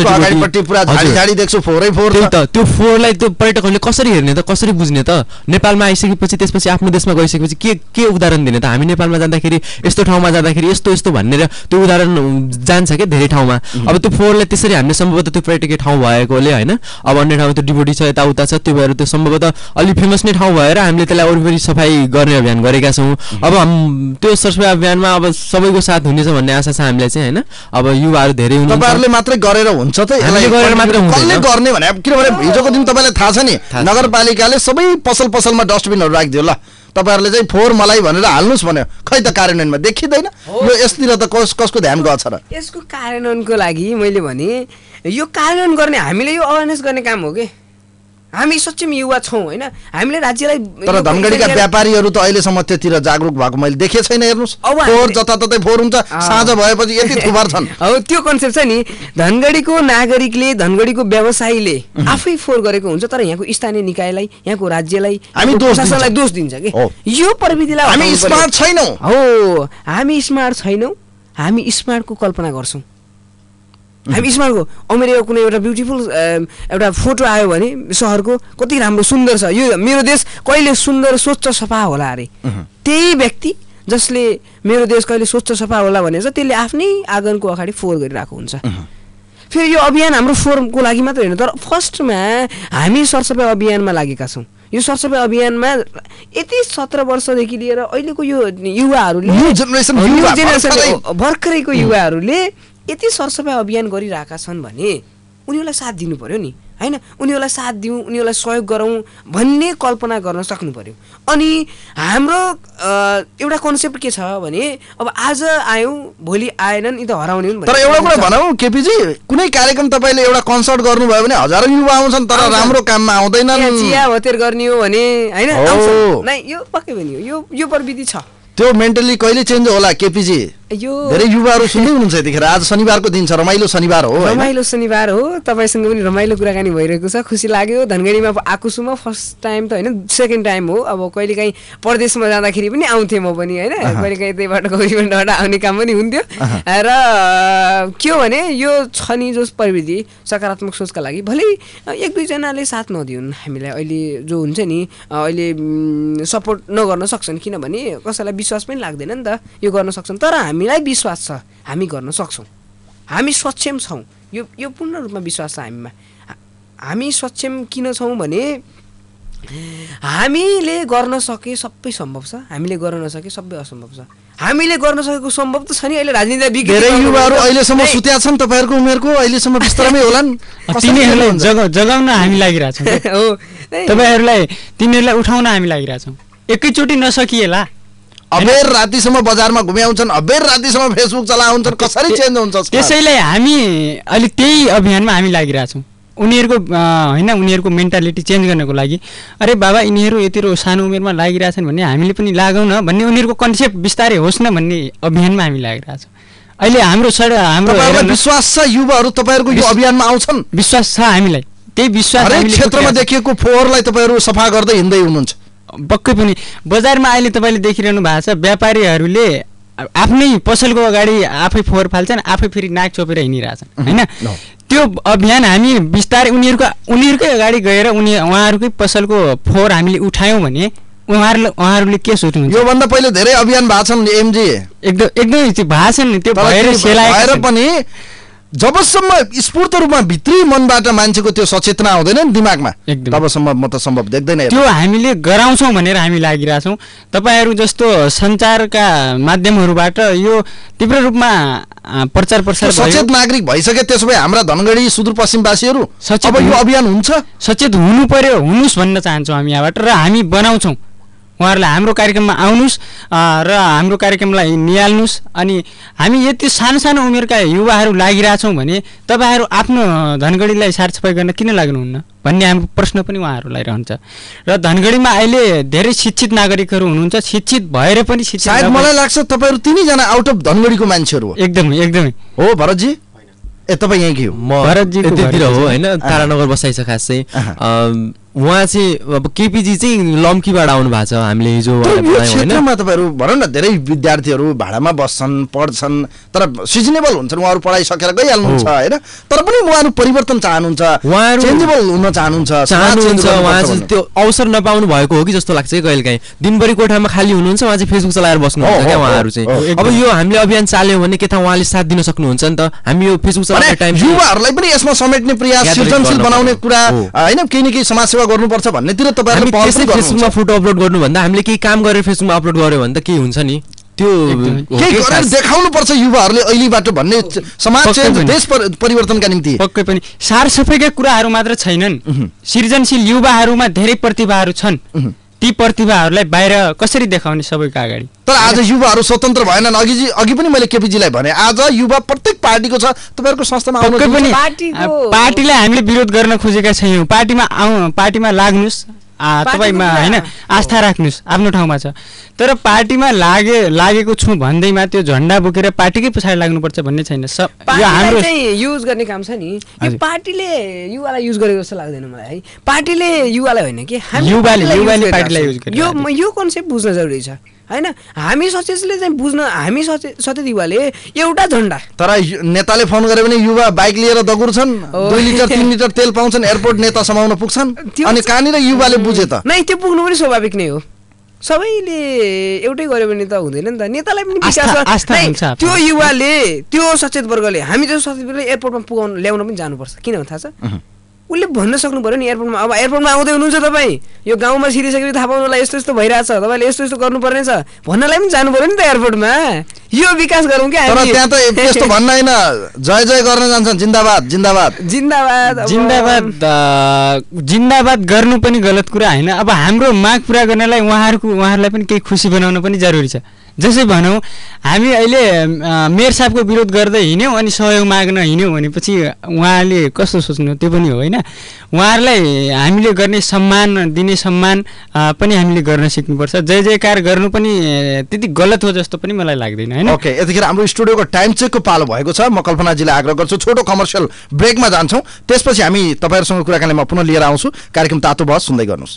त्यो फोहोरलाई त्यो पर्यटकहरूले कसरी हेर्ने त कसरी बुझ्ने त नेपालमा आइसकेपछि त्यसपछि आफ्नो देशमा गइसकेपछि के के उदाहरण दिने त हामी नेपालमा जाँदाखेरि यस्तो ठाउँमा जाँदाखेरि यस्तो यस्तो भनेर त्यो उदाहरण जान्छ क्या धेरै ठाउँमा अब त्यो फोहोरलाई त्यसरी हामीले सम्भवतः त्यो पर्यटकीय ठाउँ भएकोले होइन अब अन्य ठाउँमा त्यो डिभोटी छ यताउता छ त्यो भएर त्यो सम्भवतः अलिक फेमस नै ठाउँ भएर हामीले त्यसलाई वरिपरि सफाई गर्ने अभियान गरेका छौँ अब त्यो सरसफाई अभियानमा अब सबैको साथ हुनेछ भन्ने आशा छ हामीलाई चाहिँ होइन अब युवाहरू धेरै हुनुहुन्छ तपाईँहरूले मात्रै गरेर हुन्छ त यसलाई गरेर मात्र कसले गर्ने भने किनभने हिजोको दिन तपाईँलाई थाहा छ नि नगरपालिकाले सबै पसल पसलमा डस्टबिनहरू राखिदियो ल तपाईँहरूले चाहिँ फोहोर मलाई भनेर हाल्नुहोस् भन्यो खै त कार्यान्वयनमा देखिँदैन यो यसतिर त कस कसको ध्यान गछ र यसको कार्यान्वयनको लागि मैले भने यो कार्यान्वयन गर्ने हामीले यो अवेरनेस गर्ने काम हो कि हामी सक्षम युवा छौँ होइन हामीले राज्यलाई तर धनगढीका व्यापारीहरू त अहिलेसम्म त्यतिर जागरुक भएको मैले देखेको छैन हेर्नुहोस् फोहोर जताततै फोहोर हुन्छ साँझ भएपछि यति थुपार छन् हो त्यो कन्सेप्ट छ नि धनगढीको नागरिकले धनगढीको व्यवसायीले आफै फोहोर गरेको हुन्छ तर यहाँको स्थानीय निकायलाई यहाँको राज्यलाई हामी प्रशासनलाई दोष दिन्छ कि यो प्रविधिलाई हामी स्मार्ट छैनौँ हो हामी स्मार्ट छैनौँ हामी स्मार्टको कल्पना गर्छौँ हामी स्मार्टको अमेरिकाको कुनै एउटा ब्युटिफुल एउटा फोटो आयो भने सहरको कति राम्रो सुन्दर छ यो मेरो देश कहिले सुन्दर स्वच्छ सफा होला अरे त्यही व्यक्ति जसले मेरो देश कहिले स्वच्छ सफा होला भनेर त्यसले आफ्नै आँगनको अगाडि फोहोर गरिरहेको हुन्छ फेरि यो अभियान हाम्रो फोहोरको लागि मात्र होइन तर फर्स्टमा हामी सरसफाइ अभियानमा लागेका छौँ यो सरसफाइ अभियानमा यति सत्र वर्षदेखि लिएर अहिलेको यो युवाहरूले भर्खरैको युवाहरूले यति सरसफाइ अभियान गरिरहेका छन् भने उनीहरूलाई साथ दिनु पर्यो नि होइन उनीहरूलाई साथ दिउँ उनीहरूलाई सहयोग गरौँ भन्ने कल्पना गर्न सक्नु पर्यो अनि हाम्रो एउटा कन्सेप्ट के छ भने अब आज आयौँ भोलि आएनन् यी त हराउने तर एउटा कुरा भनौँ केपीजी कुनै कार्यक्रम तपाईँले एउटा कन्सर्ट गर्नुभयो भने हजारौँ युवा आउँछन् तर राम्रो काममा आउँदैनन् चिया होतेर गर्ने हो भने होइन नै यो पक्कै पनि हो यो यो प्रविधि छ त्यो मेन्टली कहिले चेन्ज होला केपीजी यो धेरै युवाहरू सुन्दै हुनुहुन्छ यतिखेर आज शनिबारको दिन छ रमाइलो शनिबार हो रमाइलो शनिबार हो तपाईँसँग पनि रमाइलो कुराकानी भइरहेको छ खुसी लाग्यो धनगढीमा आएको छु म फर्स्ट टाइम त होइन सेकेन्ड टाइम हो अब कहिलेकाहीँ परदेशमा जाँदाखेरि पनि आउँथेँ म पनि होइन कहिलेकाहीँ त्यहीबाट गौरीबन्धबाट आउने काम पनि हुन्थ्यो र के हो भने यो छ नि जो प्रविधि सकारात्मक सोचका लागि भलै एक दुईजनाले साथ नदिउन् हामीलाई अहिले जो हुन्छ नि अहिले सपोर्ट नगर्न सक्छन् किनभने कसैलाई विश्वास पनि लाग्दैन नि त यो गर्न सक्छन् तर हामीलाई विश्वास छ हामी गर्न सक्छौँ हामी सक्षम छौँ यो यो पूर्ण रूपमा विश्वास छ हामीमा हामी सक्षम किन छौँ भने हामीले गर्न सके सबै सम्भव छ हामीले गर्न नसके सबै असम्भव छ हामीले गर्न सकेको सम्भव त छ नि अहिले राजनीति धेरै युवाहरू अहिलेसम्म सुत्या छन् तपाईँहरूको उमेरको अहिलेसम्म बिस्तारमै होलान् तिनीहरूलाई जगाउन हामी लागिरहेछौँ हो तपाईँहरूलाई तिनीहरूलाई उठाउन हामी लागिरहेछौँ एकैचोटि नसकिएला अबेर रातिसम्म बजारमा घुम्याउँछन् अबेर रातिसम्म फेसबुक चलाउँछन् कसरी चेन्ज हुन्छ त्यसैले हामी अहिले त्यही अभियानमा हामी लागिरहेछौँ उनीहरूको होइन उनीहरूको मेन्टालिटी चेन्ज गर्नको लागि अरे बाबा यिनीहरू यत्रो सानो उमेरमा लागिरहेछन् भने हामीले पनि लागौँ न भन्ने उनीहरूको कन्सेप्ट बिस्तारै होस् न भन्ने अभियानमा हामी लागिरहेछौँ अहिले हाम्रो सर हाम्रो विश्वास छ युवाहरू तपाईँहरूको यो अभियानमा आउँछन् विश्वास छ हामीलाई त्यही विश्वास क्षेत्रमा देखिएको फोहोरलाई तपाईँहरू सफा गर्दै हिँड्दै हुनुहुन्छ पक्कै पनि बजारमा अहिले तपाईँले देखिरहनु भएको छ व्यापारीहरूले आफ्नै पसलको अगाडि आफै फोहोर फाल्छन् आफै फेरि नाक चोपेर हिँडिरहेछन् होइन त्यो अभियान हामी बिस्तारै उनीहरूको उनीहरूकै अगाडि गएर उनी उहाँहरूकै पसलको फोहोर हामीले उठायौँ भने उहाँहरूले उहाँहरूले के सोच्नुहुन्छ योभन्दा पहिले धेरै अभियान भएको छन् एमजी एकदम एकदमै त्यो भएको छ नि त्यो भएर सेलाएर पनि जबसम्म स्फूर्त रूपमा भित्री मनबाट मान्छेको त्यो सचेतना आउँदैन नि दिमागमा तबसम्म म त सम्भव देख्दैन त्यो हामीले गराउँछौँ भनेर हामी लागिरहेछौँ तपाईँहरू जस्तो सञ्चारका माध्यमहरूबाट यो तीव्र रूपमा प्रचार प्रसार सचेत नागरिक भइसके त्यसो भए हाम्रा धनगढी सुदूरपश्चिमवासीहरू अब यो अभियान हुन्छ सचेत हुनु पर्यो हुनुहोस् भन्न चाहन्छौँ हामी यहाँबाट र हामी बनाउँछौँ उहाँहरूलाई हाम्रो कार्यक्रममा आउनुहोस् र हाम्रो कार्यक्रमलाई निहाल्नुहोस् अनि हामी यति सानो सानो उमेरका युवाहरू लागिरहेछौँ भने तपाईँहरू आफ्नो धनगढीलाई सारसफाइ गर्न किन लाग्नुहुन्न भन्ने हाम्रो प्रश्न पनि उहाँहरूलाई रहन्छ र धनगढीमा अहिले धेरै शिक्षित नागरिकहरू हुनुहुन्छ शिक्षित भएर पनि शिक्षित सायद मलाई लाग्छ तपाईँहरू तिनैजना आउट अफ धनगढीको मान्छेहरू हो एकदमै एकदमै हो भरतजी ए तपाईँ यहीँकै हो म भरतजी त्यतिर हो होइन तारानगर बसाइ छ खास चाहिँ उहाँ चाहिँ अब केपीजी चाहिँ लम्कीबाट आउनु भएको छ हामीले हिजो क्षेत्रमा तपाईँहरू भनौँ न धेरै विद्यार्थीहरू भाडामा बस्छन् पढ्छन् तर सिजनेबल हुन्छन् उहाँहरू पढाइसकेर गइहाल्नुहुन्छ होइन तर पनि उहाँहरू परिवर्तन चाहनुहुन्छ उहाँहरू चेन्जेबल हुन चाहनुहुन्छ चाहनुहुन्छ उहाँ चाहिँ त्यो अवसर नपाउनु भएको हो कि जस्तो लाग्छ है कहिलेकाहीँ दिनभरि कोठामा खाली हुनुहुन्छ उहाँ चाहिँ फेसबुक चलाएर बस्नुहुन्छ क्या उहाँहरू चाहिँ अब यो हामीले अभियान चाल्यौँ भने के थाहा उहाँले साथ दिन सक्नुहुन्छ नि त हामी यो फेसबुक चलाउने टाइम युवाहरूलाई पनि यसमा समेट्ने प्रयास सृजनशील बनाउने कुरा होइन केही न केही समाजसेवा गर्नुपर्छ भन्नेतिर तपाईँहरूले फेसबुकमा फोटो अपलोड गर्नुभन्दा हामीले केही काम गरेर फेसबुकमा अपलोड गर्यो भने त के हुन्छ नि त्यो केही गरेर देखाउनु पर्छ युवाहरूले अहिलेबाट भन्ने समाज चेन्ज देश परिवर्तनका निम्ति पक्कै पनि सारसफाइका कुराहरू मात्र छैनन् सृजनशील युवाहरूमा धेरै प्रतिभाहरू छन् ती प्रतिभाहरूलाई बाहिर कसरी देखाउने सबैको अगाडि तर आज युवाहरू स्वतन्त्र भएनन् अघि अघि पनि मैले केपीजीलाई भने आज युवा प्रत्येक पार्टीको छ तपाईँहरूको संस्थामा पक्कै पनि पार्टीलाई हामीले विरोध गर्न खोजेका छैनौँ पार्टीमा आउँ पार्टीमा लाग्नुहोस् तपाईँमा होइन आस्था राख्नुहोस् आफ्नो ठाउँमा छ तर पार्टीमा लागे लागेको छु भन्दैमा त्यो झन्डा बोकेर पार्टीकै पछाडि लाग्नुपर्छ भन्ने छैन यो हाम्रो युज गर्ने काम छ नि यो पार्टीले युवालाई युज गरेको जस्तो लाग्दैन मलाई है पार्टीले युवालाई होइन कि युवाले युवाले पार्टीलाई युज गर्छ यो यो कन्सेप्ट बुझ्न जरुरी छ हैन हामी सचेतले चाहिँ बुझ्न हामी सचेत युवाले एउटा झन्डा तर नेताले फोन गरे भने युवा बाइक लिएर दगुर्छन् दुई लिटर तीन लिटर तेल पाउँछन् एयरपोर्ट नेता समाउन पुग्छन् अनि कहाँनिर युवाले बुझे त नै त्यो पुग्नु पनि स्वाभाविक नै हो सबैले एउटै गर्यो भने त हुँदैन नि त नेतालाई पनि विकास त्यो युवाले त्यो सचेत वर्गले हामी त्यो सचेत वर्गले एयरपोर्टमा पुगाउन ल्याउन पनि जानुपर्छ किन थाहा छ उसले भन्न सक्नु पर्यो नि एयरपोर्टमा अब एयरपोर्टमा आउँदै हुनुहुन्छ तपाईँ यो गाउँमा छिरिसकेपछि थाहा पाउनुलाई यस्तो यस्तो भइरहेछ तपाईँले यस्तो यस्तो गर्नुपर्ने छ भन्नलाई पनि जानु पर्यो नि त एयरपोर्टमा यो विकास गरौँ क्या तर त्यहाँ त त्यस्तो भन्न होइन जय जय गर्न जान्छन् जिन्दाबाद जिन्दाबाद जिन्दाबाद जिन्दाबाद जिन्दाबाद गर्नु पनि गलत कुरा होइन अब हाम्रो माग पुरा गर्नलाई उहाँहरूको उहाँहरूलाई पनि केही खुसी बनाउन पनि जरुरी छ जसै भनौँ हामी अहिले मेयर साहबको विरोध गर्दै हिँड्यौँ अनि सहयोग माग्न हिँड्यौँ भनेपछि उहाँले कस्तो सोच्नु त्यो पनि हो होइन उहाँहरूलाई हामीले गर्ने सम्मान दिने सम्मान पनि हामीले गर्न सिक्नुपर्छ जय जयकार गर्नु पनि त्यति गलत हो जस्तो पनि मलाई लाग्दैन होइन ओके यतिखेर हाम्रो स्टुडियोको टाइम चेकको पालो भएको छ म कल्पनाजीलाई आग्रह गर्छु छोटो कमर्सियल ब्रेकमा जान्छौँ त्यसपछि हामी तपाईँहरूसँग कुराकानीमा पुनः लिएर आउँछु कार्यक्रम तातो बहस सुन्दै गर्नुहोस्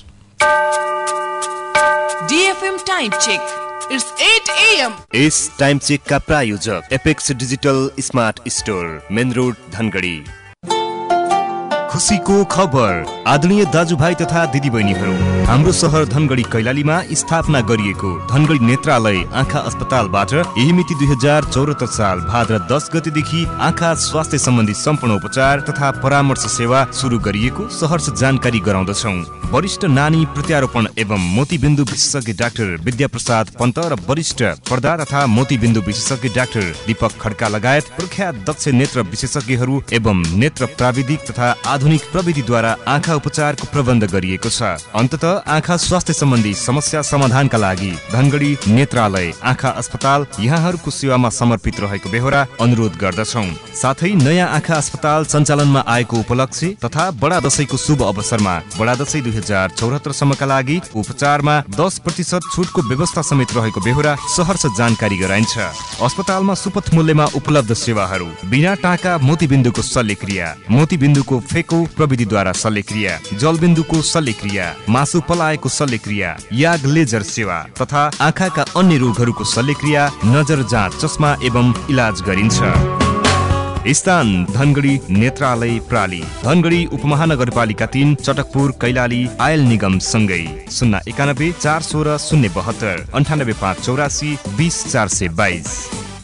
DFM time check It's eight a m इस टाइम चेक का प्रायोजक Apex digital smart store main road Dhangadhi खुशीको खबर आदरणीय दाजुभाइ तथा दिदीबहिनीहरू हाम्रो शहर धनगढी कैलालीमा स्थापना गरिएको धनगढी नेत्रालय आँखा अस्पतालबाट यही मिति दुई हजार चौरात्तर साल भाद्र दस गतेदेखि आँखा स्वास्थ्य सम्बन्धी सम्पूर्ण उपचार तथा परामर्श सेवा सुरु गरिएको सहर्ष जानकारी गराउँदछौँ वरिष्ठ नानी प्रत्यारोपण एवं मोतीबिन्दु विशेषज्ञ डाक्टर विद्या प्रसाद पन्त र वरिष्ठ पर्दा तथा मोतीबिन्दु विशेषज्ञ डाक्टर दीपक खड्का लगायत प्रख्यात दक्ष नेत्र विशेषज्ञहरू एवं नेत्र प्राविधिक तथा आधुनिक प्रविधिद्वारा आँखा उपचारको प्रबन्ध गरिएको छ अन्ततः आँखा स्वास्थ्य सम्बन्धी समस्या समाधानका लागि धनगढी नेत्रालय आँखा अस्पताल यहाँहरूको सेवामा समर्पित रहेको बेहोरा अनुरोध गर्दछौँ साथै नयाँ आँखा अस्पताल सञ्चालनमा आएको उपलक्ष्य तथा बडा दशैंको शुभ अवसरमा बडा दशैं दुई हजार चौरात्तर सम्मका लागि उपचारमा दस प्रतिशत छुटको व्यवस्था समेत रहेको बेहोरा सहर्ष जानकारी गराइन्छ अस्पतालमा सुपथ मूल्यमा उपलब्ध सेवाहरू बिना टाका मोतीबिन्दुको शल्यक्रिया मोतीबिन्दुको फेको प्रविधिद्वारा शल्यक्रिया जलबिन्दुको शल्यक्रिया मासु पलाएको शल्यक्रिया याग लेजर सेवा तथा आँखाका अन्य रोगहरूको शल्यक्रिया नजर जाँच चस्मा एवं इलाज गरिन्छ स्थान धनगढी नेत्रालय प्राली धनगढी उपमहानगरपालिका तीन चटकपुर कैलाली आयल निगम सँगै शून्य एकानब्बे चार सोह्र शून्य बहत्तर अन्ठानब्बे पाँच चौरासी बिस चार सय बाइस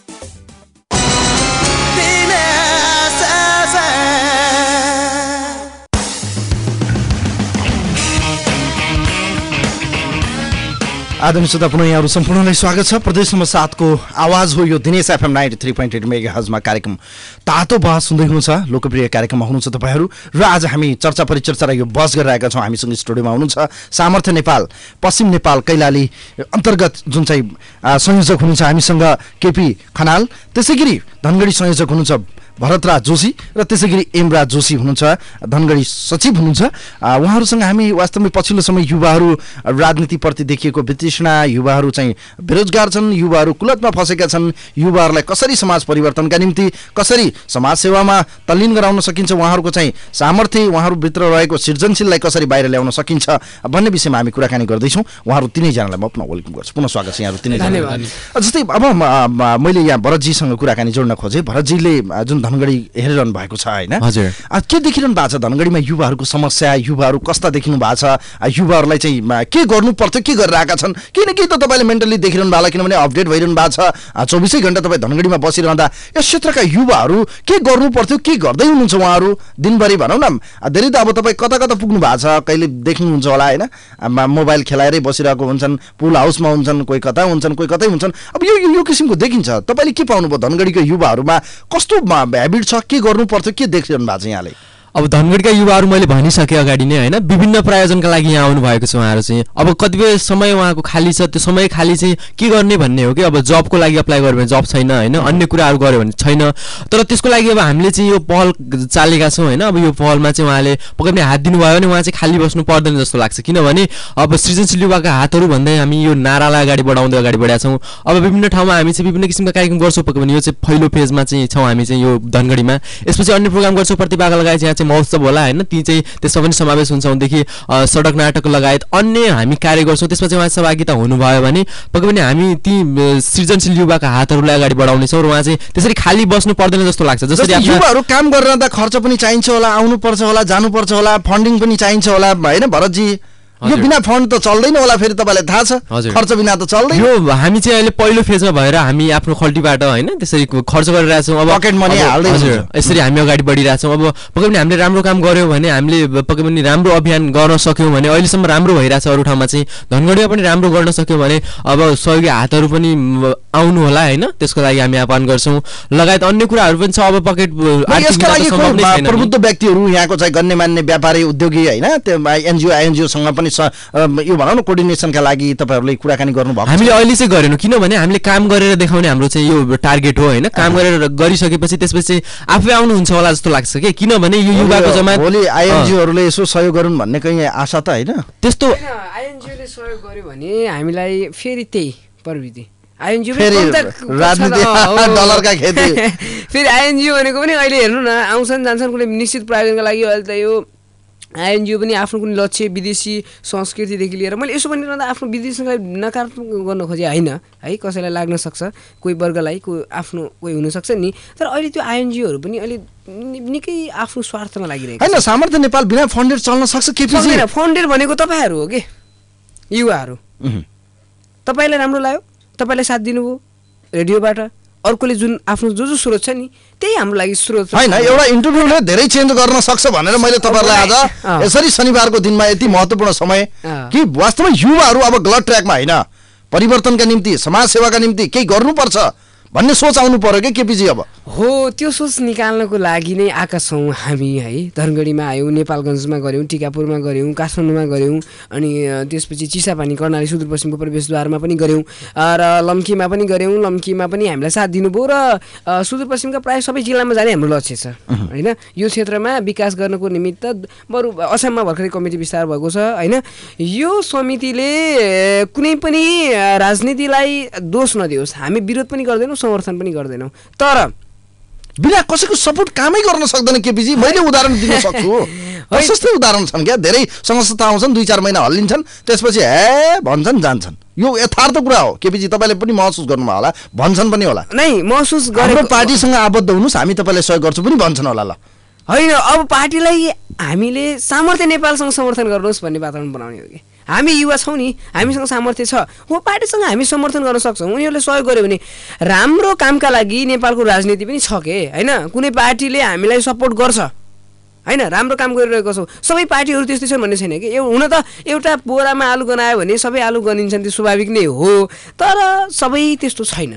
आदरणीय श्रोता पुनः यहाँहरू सम्पूर्णलाई स्वागत छ प्रदेश नम्बर सातको आवाज हो यो Dinesh FM ninety three point eight mega हजमा कार्यक्रम तातो बहस सुन्दै हुनुहुन्छ लोकप्रिय कार्यक्रममा हुनुहुन्छ तपाईँहरू र आज हामी चर्चा परिचर्चा र यो बहस गरिरहेका छौँ हामीसँग स्टुडियोमा हुनुहुन्छ सामर्थ्य नेपाल पश्चिम नेपाल कैलाली अन्तर्गत जुन चाहिँ संयोजक हुनुहुन्छ हामीसँग केपी खनाल त्यसै गरी धनगढी संयोजक हुनुहुन्छ भरतराज जोशी र त्यसै गरी एमराज जोशी हुनुहुन्छ, धनगढी सचिव हुनुहुन्छ। उहाँहरूसँग हामी वास्तवमै पछिल्लो समय युवाहरू राजनीतिप्रति देखिएको वितृष्णा, युवाहरू चाहिँ बेरोजगार छन्, युवाहरू कुलतमा फँसेका छन्, युवाहरूलाई कसरी समाज परिवर्तनका निम्ति, कसरी समाजसेवामा तल्लीन गराउन सकिन्छ, उहाँहरूको चाहिँ सामर्थ्य, उहाँहरूभित्र रहेको सृजनशीललाई कसरी बाहिर ल्याउन सकिन्छ भन्ने विषयमा हामी कुराकानी गर्दैछौँ। उहाँहरू तिनैजनालाई म पुनः वेलकम गर्छु, पुनः स्वागत छ यहाँहरू तिनैजना। जस्तै अब मैले यहाँ भरतजीसँग कुराकानी जोड्न खोजेँ। भरतजीले जुन धनगढी हेरिरहनु भएको छ होइन, के देखिरहनु भएको छ धनगढीमा युवाहरूको समस्या, युवाहरू कस्ता देखिनु भएको छ, युवाहरूलाई चाहिँ के गर्नु पर्थ्यो, के गरिरहेका छन्, केही न केही त तपाईँले मेन्टली देखिरहनु भएको, किनभने अपडेट भइरहनु भएको छ। चौबिसै घन्टा तपाईँ धनगढीमा बसिरहँदा यस क्षेत्रका युवाहरू के गर्नु पर्थ्यो, के गर्दै हुनुहुन्छ उहाँहरू दिनभरि भनौँ न? धेरै त अब तपाईँ कता कता पुग्नु भएको छ, कहिले देख्नुहुन्छ होला होइन, मोबाइल खेलाएरै बसिरहेको हुन्छन्, पुल हाउसमा हुन्छन्, कोही कता हुन्छन्, कोही कतै हुन्छन्। अब यो यो किसिमको देखिन्छ। तपाईँले के पाउनुभयो धनगढीको युवाहरूमा, कस्तो ह्याबिट छ, के गर्नु पर्थ्यो, के देखिरहनु भएको छ यहाँले? अब धनगढीका युवाहरू मैले भनिसकेँ अगाडि नै होइन, विभिन्न प्रयोजनका लागि यहाँ आउनु भएको छ उहाँहरू चाहिँ। अब कतिपय समय उहाँको खाली छ, त्यो समय खाली चाहिँ के गर्ने भन्ने हो कि अब जबको लागि अप्लाई गर्यो भने जब छैन होइन, अन्य कुराहरू गर्यो भने छैन। तर त्यसको लागि अब हामीले चाहिँ यो पहल चालेका छौँ होइन। अब यो पहलमा चाहिँ उहाँले पक्कै पनि हात दिनुभयो भने उहाँ चाहिँ खाली बस्नु पर्दैन जस्तो लाग्छ, किनभने अब सृजनशील युवाका हातहरू भन्दै हामी यो नारालाई अगाडि बढाउँदै अगाडि बढाएका छौँ। अब विभिन्न ठाउँमा हामी चाहिँ विभिन्न किसिमका कार्यक्रम गर्छौँ, पक्कै पनि यो चाहिँ पहिलो फेजमा चाहिँ छौँ हामी चाहिँ यो धनगढीमा। यसपछि अन्य प्रोग्राम गर्छौँ, प्रतिभाका लगायत यहाँ चाहिँ महोत्सव होला होइन, ती चाहिँ त्यसमा पनि समावेश हुन्छ। उनदेखि सडक नाटक लगायत अन्य हामी कार्य गर्छौँ, त्यसमा चाहिँ उहाँ सहभागिता हुनुभयो भने पक्कै पनि हामी ती सृजनशील युवाका हातहरूलाई अगाडि बढाउनेछौँ र उहाँ चाहिँ त्यसरी खाली बस्नु पर्दैन जस्तो लाग्छ। जसरी युवाहरू काम गरिरहँदा खर्च पनि चाहिन्छ होला, आउनुपर्छ होला, जानुपर्छ होला, फन्डिङ पनि चाहिन्छ होला होइन भरतजी? यो बिना फन्ड त चल्दैन होला, फेरि तपाईँलाई थाहा छ, खर्च बिना त चल्दैन। यो हामी चाहिँ अहिले पहिलो फेजमा भएर हामी आफ्नो खल्टीबाट होइन त्यसरी खर्च गरिरहेछौँ। अब पकेट मनी हाल्दै हजुर यसरी हामी अगाडि बढिरहेछौँ। अब पक्कै पनि हामीले राम्रो काम गऱ्यौँ भने, हामीले पक्कै पनि राम्रो अभियान गर्न सक्यौँ भने, अहिलेसम्म राम्रो भइरहेछ अरू ठाउँमा चाहिँ, धनगढीमा पनि राम्रो गर्न सक्यौँ भने अब सहयोगी हातहरू पनि आउनु होला होइन, त्यसको लागि हामी आह्वान गर्छौँ। लगायत अन्य कुराहरू पनि छ। अब पकेट प्रबुद्ध व्यक्तिहरू यहाँको चाहिँ गण्यमान्य व्यापारी उद्योगी होइन, त्यो एनजिओ आइएनजिओसँग पनि यो भनौँ न कोर्डिनेसनका लागि तपाईँहरूले कुराकानी गर्नुभएको? हामीले अहिले चाहिँ गरेनौँ, किनभने हामीले काम गरेर देखाउने हाम्रो चाहिँ यो टार्गेट हो होइन। काम गरेर गरिसकेपछि त्यसपछि आफै आउनुहुन्छ होला जस्तो लाग्छ कि, किनभने यो युवाको जमा भोलि आइएनजिओहरूले यसो सहयोग गरून् भन्ने कहीँ आशा त होइन? त्यस्तो आइएनजिओले सहयोग गर्यो भने हामीलाई फेरि त्यही प्रविधि आइएनजिओ डलरका खेती फेरि आइएनजिओ भनेको पनि अहिले हेर्नु न, आउँछन् जान्छन् कुनै निश्चित प्रयोजनका लागि। अहिले त यो आइएनजिओ पनि आफ्नो कुनै लक्ष्य विदेशी संस्कृतिदेखि लिएर, मैले यसो भनिरहँदा आफ्नो विदेशीलाई नकारात्मक गर्न खोजेँ होइन है, कसैलाई लाग्न सक्छ, कोही वर्गलाई कोही आफ्नो कोही हुनसक्छ नि। तर अहिले त्यो आइएनजिओहरू पनि अहिले निकै आफ्नो स्वार्थमा लागिरहेको होइन। सामर्थ्य नेपाल बिना फन्डेड चल्न सक्छ के? फन्डेड भनेको तपाईँहरू हो कि युवाहरू, तपाईँलाई राम्रो लाग्यो, तपाईँलाई साथ दिनुभयो रेडियोबाट, अर्कोले जुन आफ्नो जो जो स्रोत छ नि त्यही हाम्रो लागि स्रोत होइन। एउटा इन्टरभ्यूले धेरै चेन्ज गर्न सक्छ भनेर मैले तपाईँहरूलाई आज यसरी शनिबारको दिनमा यति महत्त्वपूर्ण समय कि वास्तवमा युवाहरू अब गलत ट्र्याकमा होइन, परिवर्तनका निम्ति समाज सेवाका निम्ति केही गर्नुपर्छ भन्ने सोच आउनु पर्यो कि केपीजी? अब हो त्यो सोच निकाल्नको लागि नै आएका छौँ हामी है। धनगढीमा आयौँ, नेपालगञ्जमा गऱ्यौँ, टिकापुरमा गऱ्यौँ, काठमाडौँमा गऱ्यौँ, अनि त्यसपछि चिसापानी कर्णाली सुदूरपश्चिमको प्रवेशद्वारमा पनि गऱ्यौँ र लम्कीमा पनि गऱ्यौँ। लम्कीमा पनि हामीलाई साथ दिनुभयो र सुदूरपश्चिमका प्रायः सबै जिल्लामा जाने हाम्रो लक्ष्य छ होइन। यो क्षेत्रमा विकास गर्नको निमित्त बरु असममा भर्खरै कमिटी विस्तार भएको छ होइन। यो समितिले कुनै पनि राजनीतिलाई दोष नदियोस्, हामी विरोध पनि गर्दैनौँ, समर्थन पनि गर्दैनौँ, तर बिना कसैको सपोर्ट कामै गर्न सक्दैन केपीजी। मैले उदाहरण दिन सक्छु, प्रशस्तै उदाहरण छन् क्या। धेरै संस्था आउँछन्, दुई चार महिना हल्लिन्छन्, त्यसपछि हे भन्छन् जान्छन्। यो यथार्थ कुरा हो केपीजी, तपाईँले पनि महसुस गर्नुभयो होला, भन्छन् पनि होला। नै महसुस गरेको पार्टीसँग आबद्ध हुनुहोस्, हामी तपाईँलाई सहयोग गर्छौँ पनि भन्छन् होला। ल होइन, अब पार्टीलाई हामीले सामर्थ्य नेपालसँग समर्थन गर्नुहोस् भन्ने वातावरण बनाउने हो कि? हामी युवा छौँ नि, हामीसँग सामर्थ्य छ, हो पार्टीसँग हामी समर्थन गर्न सक्छौँ। उनीहरूले सहयोग गर्यो भने राम्रो कामका लागि नेपालको राजनीति पनि छ के होइन। कुनै पार्टीले हामीलाई सपोर्ट गर्छ होइन, राम्रो काम गरिरहेको छौँ। सबै पार्टीहरू त्यस्तै छन् भन्ने छैन कि। हुन त एउटा बोरामा आलु गनायो भने सबै आलु गनिन्छन्, त्यो स्वाभाविक नै हो, तर सबै त्यस्तो छैनन्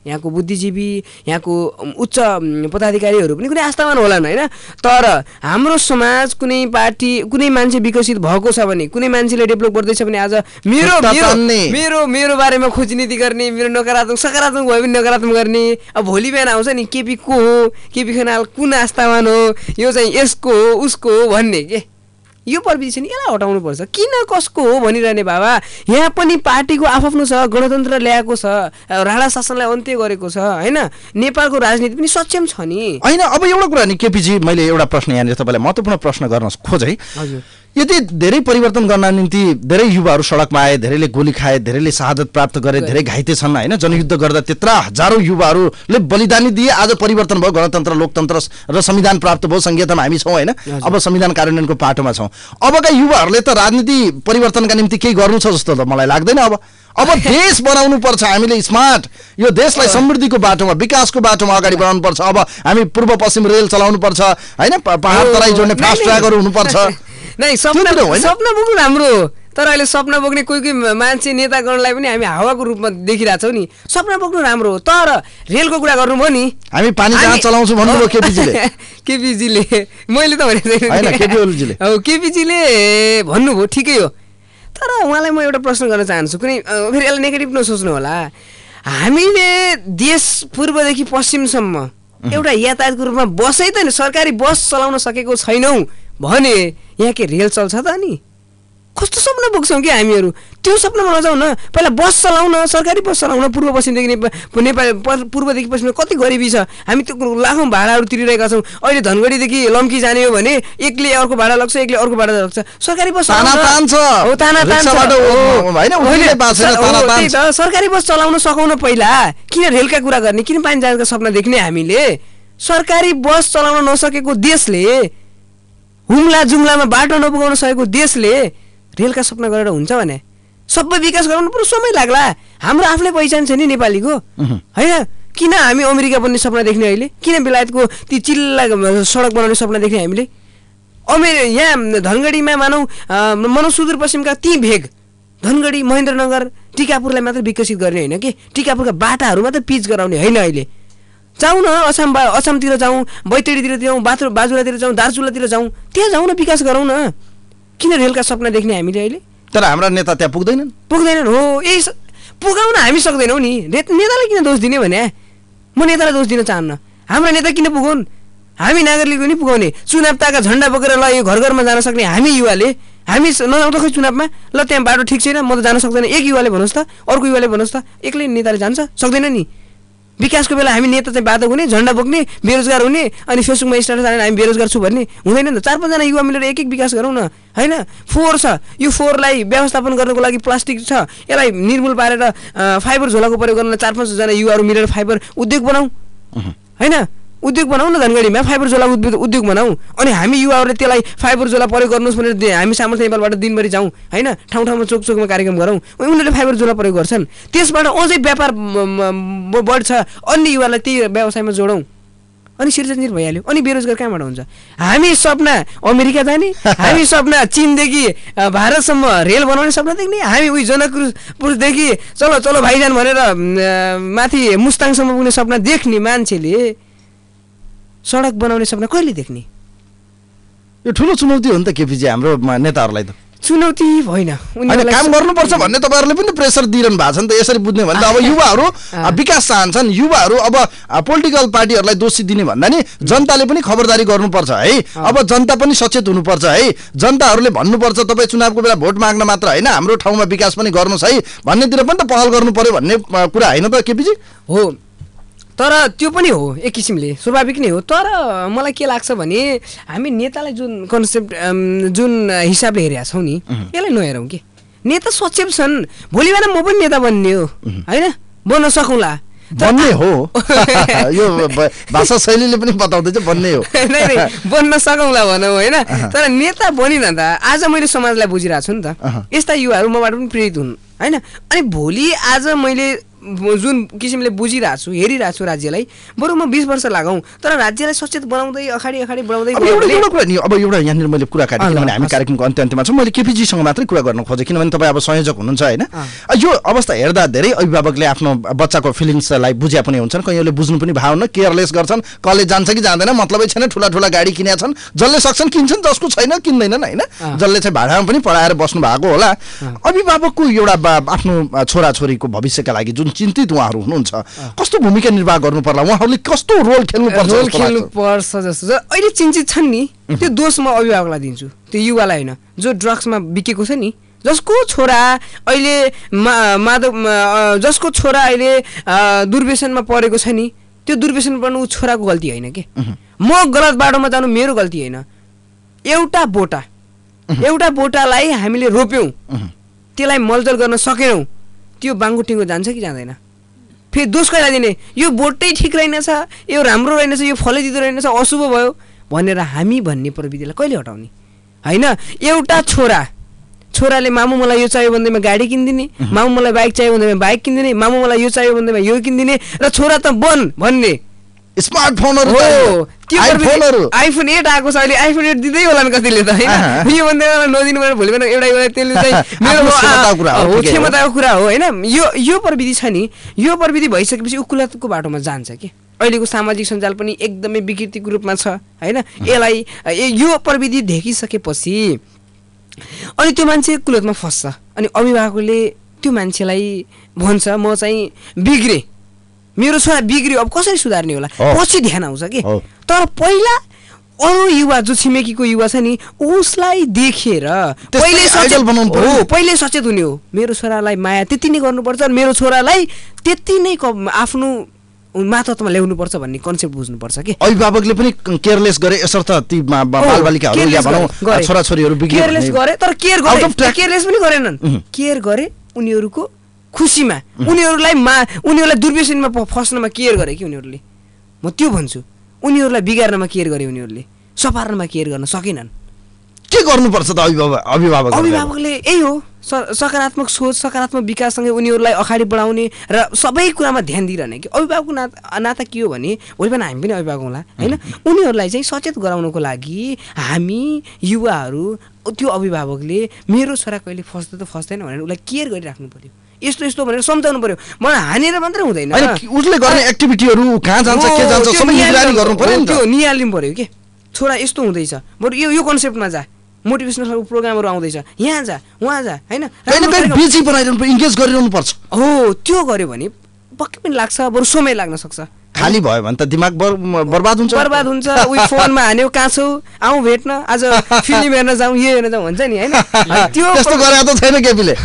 यहाँको बुद्धिजीवी यहाँको उच्च पदाधिकारीहरू पनि कुनै आस्थावान होलान् होइन तर हाम्रो समाज कुनै पार्टी कुनै मान्छे विकसित भएको छ भने कुनै मान्छेले डेभलप गर्दैछ भने आज मेरो मेरो मेरो बारेमा खोजनीति गर्ने मेरो नकारात्मक सकारात्मक भयो भने नकारात्मक गर्ने अब भोलि बिहान आउँछ नि केपी को हो केपी खनाल कुन आस्थावान हो यो चाहिँ यसको हो उसको हो भन्ने के यो प्रविधि छ नि यसलाई हटाउनु पर्छ किन कसको हो भनिरहने बाबा यहाँ पनि पार्टीको आफ्नो छ गणतन्त्र ल्याएको छ राणा शासनलाई अन्त्य गरेको छ होइन नेपालको राजनीति पनि सक्षम छ नि होइन अब एउटा कुरा नि केपीजी मैले एउटा प्रश्न यहाँनिर तपाईँलाई महत्त्वपूर्ण प्रश्न गर्न खोजेँ हजुर यदि धेरै परिवर्तन गर्न निम्ति धेरै युवाहरू सडकमा आए धेरैले गोली खाए धेरैले शहादत प्राप्त गरे धेरै घाइते छन् होइन जनयुद्ध गर्दा त्यत्रा हजारौँ युवाहरूले बलिदानी दिए आज परिवर्तन भयो गणतन्त्र लोकतन्त्र र संविधान प्राप्त भयो संहितामा हामी छौँ होइन अब संविधान कार्यान्वयनको पाटोमा छौँ अबका युवाहरूले त राजनीति परिवर्तनका निम्ति केही गर्नु छ जस्तो त मलाई लाग्दैन अब अब देश बनाउनु पर्छ हामीले स्मार्ट यो देशलाई समृद्धिको बाटोमा विकासको बाटोमा अगाडि बढाउनु पर्छ अब हामी पूर्व पश्चिम रेल चलाउनु पर्छ होइन पहाड तराई जोड्ने फास्ट ट्र्याकहरू हुनुपर्छ नै सपना सपना बोक्नु राम्रो तर अहिले सपना बोक्ने कोही कोही मान्छे नेतागणलाई पनि हामी हावाको रूपमा देखिरहेछौँ नि सपना बोक्नु राम्रो तर रेलको कुरा गर्नुभयो नि हामी पानी जहाज चलाउँछौँ भन्नुभयो केपीजीले केपीजीले मैले त भनेको हो केपीजीले भन्नुभयो ठिकै हो तर उहाँलाई म एउटा प्रश्न गर्न चाहन्छु कुनै फेरि यसलाई नेगेटिभ नसोच्नु होला हामीले देश पूर्वदेखि पश्चिमसम्म एउटा यातायातको रूपमा बसै त सरकारी बस चलाउन सकेको छैनौँ भने यहाँ के रेल चल्छ त अनि कस्तो सपना बोक्छौँ कि हामीहरू त्यो सपनामा नजाउँ न पहिला बस चलाउन सरकारी बस चलाउन पूर्व पश्चिमदेखि नेपाल पूर्वदेखि पश्चिम कति गरिबी छ हामी त्यो लाखौँ भाडाहरू तिरिरहेका छौँ अहिले धनगढीदेखि लम्की जाने हो भने एकले अर्को भाडा लाग्छ एकले अर्को भाडा लाग्छ सरकारी बस सरकारी बस चलाउन सकाउन पहिला किन रेलका कुरा गर्ने किन पानी जहाजका सपना देख्ने हामीले सरकारी बस चलाउन नसकेको देशले हुम्ला जुम्लामा बाटो नपुगाउन सकेको देशले रेलका सपना गरेर हुन्छ भने सबै विकास गराउनु पुरो समय लाग्ला हाम्रो आफ्नै पहिचान छ नि नेपालीको होइन किन हामी अमेरिका बन्ने सपना देख्ने अहिले किन बेलायतको ती चिल्ला सडक बनाउने सपना देख्ने हामीले अमेरि यहाँ धनगढीमा मानौँ मानौँ सुदूरपश्चिमका ती भेग धनगढी महेन्द्रनगर टिकापुरलाई मात्र विकसित गर्ने होइन कि टिकापुरका बाटाहरू मात्र पिच गराउने होइन अहिले जाउँ न असम असमतिर जाउँ बैतडीतिर जाउँ बाथु बाजुरातिर जाउँ दार्चुलातिर जाउँ त्यहाँ जाउँ न विकास गरौँ न किन रेलका सपना देख्ने हामीले अहिले तर हाम्रा नेता त्यहाँ पुग्दैनन् पुग्दैनन् हो यही पुगाउन हामी सक्दैनौँ नि नेतालाई किन दोष दिने भने म नेतालाई दोष दिन चाहन्न हाम्रा नेता किन पुगाउन् हामी नागरिकले पनि पुगाउने चुनाव ताका झन्डा बोकेर ल यो घर घरमा जान सक्ने हामी युवाले हामी नजाउँ त खै चुनावमा ल त्यहाँ बाटो ठिक छैन म त जान सक्दैन एक युवाले भन्नुहोस् त अर्को युवाले भन्नुहोस् त एक्लै नेताले जान्छ सक्दैन नि विकासको बेला हामी नेता चाहिँ बाधक हुने झन्डा बोक्ने बेरोजगार हुने अनि फेसबुकमा स्टेटस हालेर हामी बेरोजगार छु भन्ने हुँदैन नि त चार पाँचजना युवा मिलेर एक एक विकास गरौँ न होइन फोहोर छ यो फोहोरलाई व्यवस्थापन गर्नको लागि प्लास्टिक छ यसलाई निर्मूल पारेर फाइबर झोलाको प्रयोग गर्न चार पाँचजना युवाहरू मिलेर फाइबर उद्योग बनाऊ होइन उद्योग बनाऊ न धनगढीमा फाइबर झोला उद्योग बनाऊ अनि हामी युवाहरूले त्यसलाई फाइबर झोला प्रयोग गर्नुहोस् भनेर हामी सामर्थ्य नेपालबाट दिनभरि जाउँ होइन ठाउँ ठाउँमा चोक चोकमा कार्यक्रम गरौँ उनीहरूले फाइबर झोला प्रयोग गर्छन् त्यसबाट अझै व्यापार बढ्छ अन्य युवालाई त्यही व्यवसायमा जोडौँ अनि सृजनशील भइहाल्यो अनि बेरोजगार कहाँबाट हुन्छ हामी सपना अमेरिका जाने हामी सपना चीनदेखि भारतसम्म रेल बनाउने सपना देख्ने हामी उही जनकपुरदेखि चलो चलो भाइजान भनेर माथि मुस्ताङसम्म पुग्ने सपना देख्ने मान्छेले सडक बनाउने सपना कहिले देख्ने यो ठुलो चुनौती हो नि त केपीजी हाम्रो नेताहरूलाई त चुनौती होइन काम गर्नुपर्छ भन्ने तपाईँहरूले पनि प्रेसर दिइरहनु भएको छ नि त यसरी बुझ्ने भने त अब युवाहरू विकास चाहन्छन् युवाहरू अब पोलिटिकल पार्टीहरूलाई दोषी दिने भन्दा नि जनताले पनि खबरदारी गर्नुपर्छ है अब जनता पनि सचेत हुनुपर्छ है जनताहरूले भन्नुपर्छ तपाईँ चुनावको बेला भोट माग्न मात्र होइन हाम्रो ठाउँमा विकास पनि गर्नुहोस् है भन्नेतिर पनि त पहल गर्नु पर्यो भन्ने कुरा होइन त केपीजी हो तर त्यो पनि हो एक किसिमले स्वाभाविक नै हो तर मलाई के लाग्छ भने हामी नेतालाई जुन कन्सेप्ट जुन हिसाबले हेरेका छौँ नि यसलाई नहेरौँ कि नेता सक्षम छन् भोलि बिहान म पनि नेता बन्ने हो होइन बन्न सकौँला बन्ने हो यो भाषा शैलीले पनि बताउँदैछ बन्ने हो बन्न सकौँला भनौँ होइन तर नेता बनिन त आज मैले समाजलाई बुझिरहेको छु नि त यस्ता युवाहरू मबाट पनि प्रेरित हुन् होइन अनि भोलि आज मैले जुन किसिमले बुझिरहेको छु हेरिरहेको छु राज्यलाई बरु म बिस वर्ष लगाउँ तर राज्यलाई सचेत बनाउँदै अगाडि अगाडि बढाउँदै अब एउटा एउटा कुरा नि अब एउटा यहाँनिर मैले कुरा काटेँ किनभने हामी कार्यक्रमको अन्त्य अन्त्यमा छौँ मैले केपीजीसँग मात्रै कुरा गर्न खोजेँ किनभने तपाईँ अब संयोजक हुनुहुन्छ होइन यो अवस्था हेर्दा धेरै अभिभावकले आफ्नो बच्चाको फिलिङ्सलाई बुझ्या पनि हुन्छन् कहीँले बुझ्नु पनि भाउन केयरलेस गर्छन् कलेज जान्छ कि जाँदैन मतलबै छैन ठुला ठुला गाडी किनेका छन् जसले सक्छन् किन्छन् जसको छैन किन्दैनन् होइन जसले चाहिँ भाडामा पनि पढाएर बस्नु भएको होला अभिभावकको एउटा आफ्नो छोराछोरीको भविष्यका लागि जुन चिन्तित उहाँहरू हुनुहुन्छ कस्तो भूमिका निर्वाह गर्नु पर्ला उहाँहरूले कस्तो रोल खेल्नु पर्छ रोल खेल्नु पर्छ जस्तो अहिले चिन्तित छन् नि त्यो दोष म अभिभावकलाई दिन्छु त्यो युवालाई होइन जो ड्रग्समा बिकेको छ नि जसको छोरा अहिले माधव जसको छोरा अहिले दुर्व्यसनमा परेको छ नि त्यो दुर्व्यसन पर्नु ऊ छोराको गल्ती होइन के म गलत बाटोमा जानु मेरो गल्ती होइन एउटा बोटा एउटा बोटालाई हामीले रोप्यौँ त्यसलाई मलजल गर्न सकेनौँ त्यो बाङ्गुटिङ्गो जान्छ कि जाँदैन फेरि दोष कहिले दिने यो बोटै ठिक रहेनछ यो राम्रो रहेनछ यो फलै दिँदो रहेनछ अशुभ भयो भनेर हामी भन्ने प्रविधिलाई कहिले हटाउने होइन एउटा छोरा छोराले मामु मलाई यो चाहियो भन्दैमा गाडी किनिदिने मामु मलाई बाइक चाहियो भन्दैमा बाइक किनिदिने मामु मलाई यो चाहियो भन्दैमा यो किनिदिने र छोरा त बन भन्ने स्मार्टफोनहरु हो त्यो आइफोन एट आएको छ अहिले आइफोन एट दिँदै होला नि कतिले त हैन यो भन्दैमा नदिनु भनेर भोलि बिहान एउटा एउटा त्यसले चाहिँ मेरो क्षमताको कुरा हो क्षमताको कुरा हो हैन यो यो प्रविधि छ नि यो प्रविधि भइसकेपछि उकुलतको बाटोमा जान्छ के अहिलेको सामाजिक सञ्जाल पनि एकदमै विकृतिको रूपमा छ हैन यसलाई यो प्रविधि देखिसकेपछि अनि त्यो मान्छे कुलतमा फस्छ अनि अभिभावकले त्यो मान्छेलाई भन्छ म चाहिँ बिग्रे मेरो छोरा बिग्रियो अब कसरी सुधार्ने होला पछि ध्यान आउँछ के तर पहिला अरु युवा जो छिमेकीको युवा छ नि उसलाई देखेर पहिले सचेत बनाउनु पर्यो पहिले सचेत हुने हो मेरो छोरालाई माया त्यति नै गर्नुपर्छ मेरो छोरालाई त्यति नै आफ्नो मातहतमा ल्याउनु पर्छ भन्ने कन्सेप्ट बुझ्नु पर्छ के अभिभावकले पनि केयरलेस गरे यसर्थ ती बालबालिकाहरु या भनौं छोराछोरीहरु बिग्रे केयरलेस गरे तर केयर गरे केयरलेस पनि गरेनन् केयर गरे उनीहरुको खुशीमा उनीहरुलाई उनीहरुलाई दुर्व्यसनमा फस्नमा केयर गरे कि उनीहरुले म त्यो भन्छु उनीहरुलाई बिगार्नमा केयर गरे उनीहरुले सपार्नमा केयर गर्न सकेनन् के गर्नुपर्छ त अभिभावक अभिभावक अभिभावकले यही हो सकारात्मक सोच सकारात्मक विकाससँगै उनीहरुलाई अगाडि बढाउने र सबै कुरामा ध्यान दिइरहने कि अभिभावकको नाता नाता के हो भने भोलि बिहान हामी पनि अभिभावक होला हैन उनीहरुलाई चाहिँ सचेत गराउनको लागि हामी युवाहरु त्यो अभिभावकले मेरो छोरा कहिले फस्दै त फस्दैन भनेर उलाई केयर गरिराख्नु पर्यो यस्तो यस्तो भनेर सम्झाउनु पर्यो मलाई हानेर मात्रै हुँदैन उसले गर्ने एक्टिभिटीहरु कहाँ जान्छ के जान्छ सबै निगरानी गर्नु पर्यो नि त्यो नियालिनु पर्यो के छोरा यस्तो हुँदैछ बरु यो यो कन्सेप्टमा जा मोटिभेसनल प्रोग्रामहरु आउँदैछ यहाँ जा वहाँ जा हैन हैन कहिले बिजी बनाइरहनु इन्गेज गरिरहनु पर्छ हो त्यो गर्यो भने पक्कै पनि लाग्छ बरु समय लाग्न सक्छ खाली भयो भने त दिमाग बर्बाद हुन्छ बर्बाद हुन्छ उही फोनमा हान्यो कहाँ छौ आऊ भेट्न आज फिल्म हेर्न जाऊ यो हेर्न जाऊ भन्छ नि हैन त्यो त्यस्तो गरे त छैन केपीले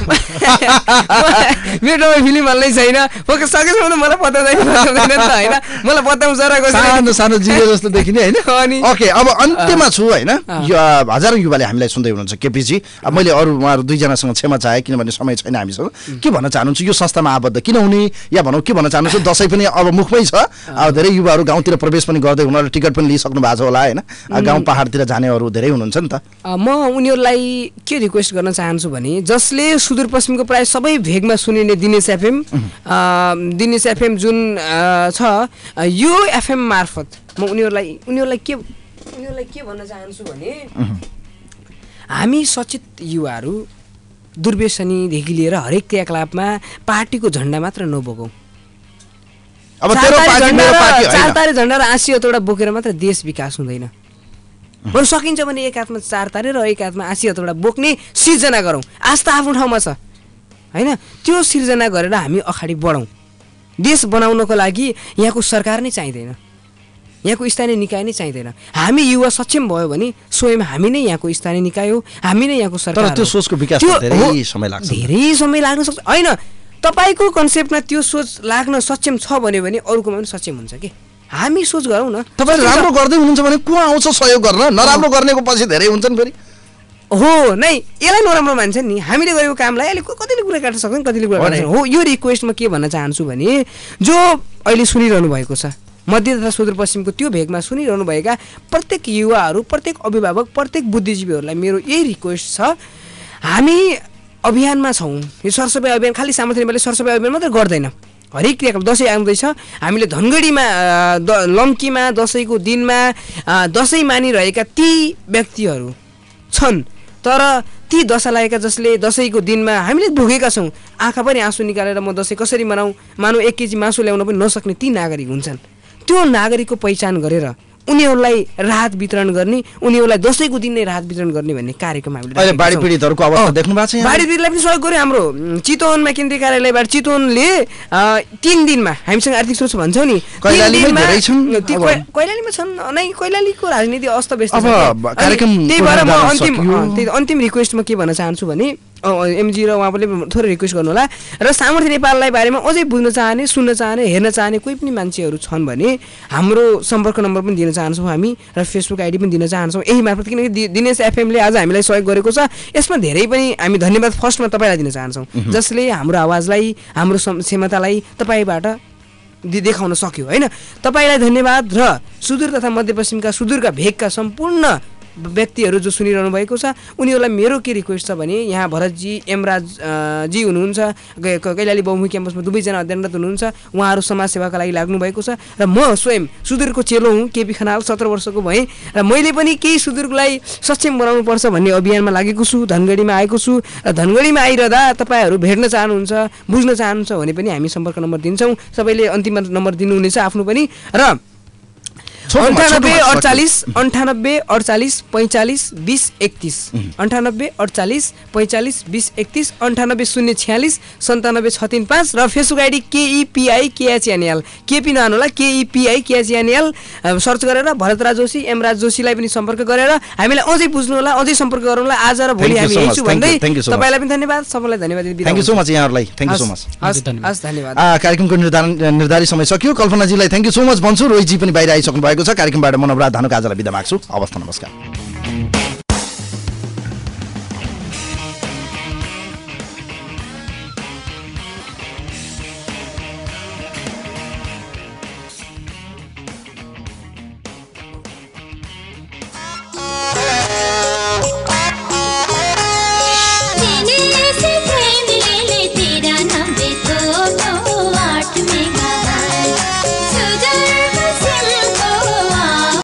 मेरो फिल्म हाल्नै छैन पक्कै सकेसम्म मलाई पत्ता छैन त हैन मलाई पत्ताउँछ र कसरी सानो सानो जिरो जस्तो देखिने हैन अनि ओके अब अन्त्यमा छु हैन हजारौं युवाले हामीलाई सुन्दै हुनुहुन्छ केपीजी अब मैले अरु उहाँहरु दुई जनासँग क्षमा चाहे किनभने समय छैन हामीसँग के भन्न चाहनुहुन्छ यो संस्थामा आबद्ध किन हुने या भनौं के भन्न चाहनुहुन्छ दशैं पनि अब मुखमै छ अब धेरै युवाहरु गाउँतिर प्रवेश पनि गर्दै हुनुहुन्छ टिकट पनि लिइसक्नु भएको छ होला हैन गाउँ पहाडतिर जानेहरु धेरै हुनुहुन्छ नि त म उनीहरुलाई के रिक्वेस्ट गर्न चाहन्छु भने जसले सुदूरपश्चिमको प्राय सबै भेगमा सुनिने दिनेश एफएम दिनेश एफएम जुन छ यो एफएम मार्फत म उनीहरुलाई उनीहरुलाई के उनीहरुलाई के भन्न चाहन्छु भने हामी सचेत युवाहरु दुर्व्यसनीदेखि लिएर हरेक क्रियाकलापमा पार्टीको झण्डा मात्र नबोकौं अब तेरो पार्टी मेरो पार्टी हैन चार तारे झण्डा र आसी हतौडा बोकेर मात्र देश विकास हुँदैन बरु सकिन्छ भने एक हातमा चार तारे र एक हातमा आसी हतौडा बोक्ने सिर्जना गरौँ आस्था आफ्नो ठाउँमा छ हैन त्यो सिर्जना गरेर हामी अगाडि बढौँ देश बनाउनको लागि यहाँको सरकार नै चाहिँदैन यहाँको स्थानीय निकाय नै चाहिँदैन हामी युवा सक्षम भयो भने स्वयं हामी नै यहाँको स्थानीय निकाय हो हामी नै यहाँको सरकार तर त्यो सोचको विकास धेरै समय लाग्छ धेरै समय लाग्न सक्छ हैन तपाईको कन्सेप्टमा त्यो सोच लाग्न सक्षम छ भने भने अरूकोमा पनि सक्षम हुन्छ के हामी सोच गरौँ न तपाईले राम्रो गर्दै हुनुहुन्छ भने को आउँछ सहयोग गर्न नराम्रो गर्नेको पछि धेरै हुन्छन् फेरि हो नै यसलाई नराम्रो मान्छन् नि हामीले गरेको कामलाई अहिले कतिले कुरा काट्न सक्छन् कतिले कुरा काट्न हो यो रिक्वेस्टमा के भन्न चाहन्छु भने जो अहिले सुनिरहनु भएको छ मध्य तथा सुदूरपश्चिमको त्यो भेगमा सुनिरहनु भएका प्रत्येक युवाहरू प्रत्येक अभिभावक प्रत्येक बुद्धिजीवीहरूलाई मेरो यही रिक्वेस्ट छ हामी अभियानमा छौं यो सरसफाई अभियान खाली सामर्थ्य नेपालले सरसफाई अभियान मात्र गर्दैन हरेक क्रियाकलाप दसैँ आउँदैछ हामीले धनगढीमा लम्कीमा दसैँको दिनमा दसैँ मानिरहेका ती व्यक्तिहरू छन् तर ती दशा लागेका जसले दसैँको दिनमा हामीले भोगेका छौँ आँखा पनि आँसु निकालेर म दसैँ कसरी मनाऊँ मानौ एक केजी मासु ल्याउन पनि नसक्ने ती नागरिक हुन्छन् त्यो नागरिकको पहिचान गरेर उनीहरूलाई राहत वितरण गर्ने उनीहरूलाई दसैँको दिन नै राहत वितरण गर्ने भन्ने कार्यक्रम हामीले बाढी पीडितहरूको अवस्था देख्नु भएको छ बाढी पीडितलाई पनि सहयोग गर्यो हाम्रो चितवनमा केन्द्रीय कार्यालयबाट चितवनले तीन दिनमा हामीसँग आर्थिक स्रोत भन्छौँ नि कैलालीमा छन् नै कैलालीको राजनीति अस्तव्यस्त छ त्यही भएर म अन्तिम अन्तिम रिक्वेस्ट म के भन्न चाहन्छु भने एमजी र उहाँले थोरै रिक्वेस्ट गर्नु होला र सामर्थ्य नेपाललाई बारेमा अझै बुझ्न चाहने सुन्न चाहने हेर्न चाहने कोही पनि मान्छेहरू छन् भने हाम्रो सम्पर्क नम्बर पनि दिन चाहन्छौँ हामी र फेसबुक आइडी पनि दिन चाहन्छौँ यही मार्फत किनकि दिनेश एफएमले आज हामीलाई सहयोग गरेको छ यसमा धेरै पनि हामी धन्यवाद फर्स्टमा तपाईँलाई दिन चाहन्छौँ जसले हाम्रो आवाजलाई हाम्रो क्षमतालाई तपाईँबाट देखाउन सक्यो होइन तपाईँलाई धन्यवाद र सुदूर तथा मध्यपश्चिमका सुदूरका भेगका सम्पूर्ण व्यक्तिहरू जो सुनिरहनु भएको छ उनीहरूलाई मेरो के रिक्वेस्ट छ भने यहाँ भरतजी एमराज जी हुनुहुन्छ कैलाली बहुमुखी क्याम्पसमा दुवैजना अध्ययनरत हुनुहुन्छ उहाँहरू समाजसेवाका लागि लाग्नु भएको छ र म स्वयं सुदूरको चेलो हुँ केपी खनाल सत्र वर्षको भएँ र मैले पनि केही सुदूरलाई सक्षम बनाउनुपर्छ भन्ने अभियानमा लागेको छु धनगढीमा आएको छु र धनगढीमा आइरहँदा तपाईँहरू भेट्न चाहनुहुन्छ बुझ्न चाहनुहुन्छ भने पनि हामी सम्पर्क नम्बर दिन्छौँ सबैले अन्तिम नम्बर दिनुहुनेछ आफ्नो पनि र अन्ठानब्बे अडचालिस अन्ठानब्बे अडचालिस पैँचालिस बिस एकतिस अन्ठानब्बे अडचालिस पैँचालिस बिस एकतिस अन्ठानब्बे शून्य छ्यालिस सन्तानब्बे छ तिन पाँच र फेसबुक आइडी केइपिआई केएचएनएल केपी नहानु होला केइपिआई केएचएनएल सर्च गरेर भरतराज जोशी एमराज जोशीलाई पनि सम्पर्क गरेर हामीलाई अझै बुझ्नु होला अझै सम्पर्क गरौँ होला आज र भोलि हामी हेर्छु भन्दै तपाईँलाई पनि धन्यवाद सबैलाई धन्यवाद थ्याङ्क यू सो मच यहाँहरूलाई थ्याङ्क यू सो मच हस् धन्यवाद कार्यक्रमको निर्धारित समय सकियो कल्पनाजीलाई थ्याङ्क यू सो मच भन्छु रोहितजी पनि बाहिर आइसक्नु भएको छ कार्यक्रमबाट मनोबराज धानुका आजलाई बिदा माग्छु हवस् त नमस्कार।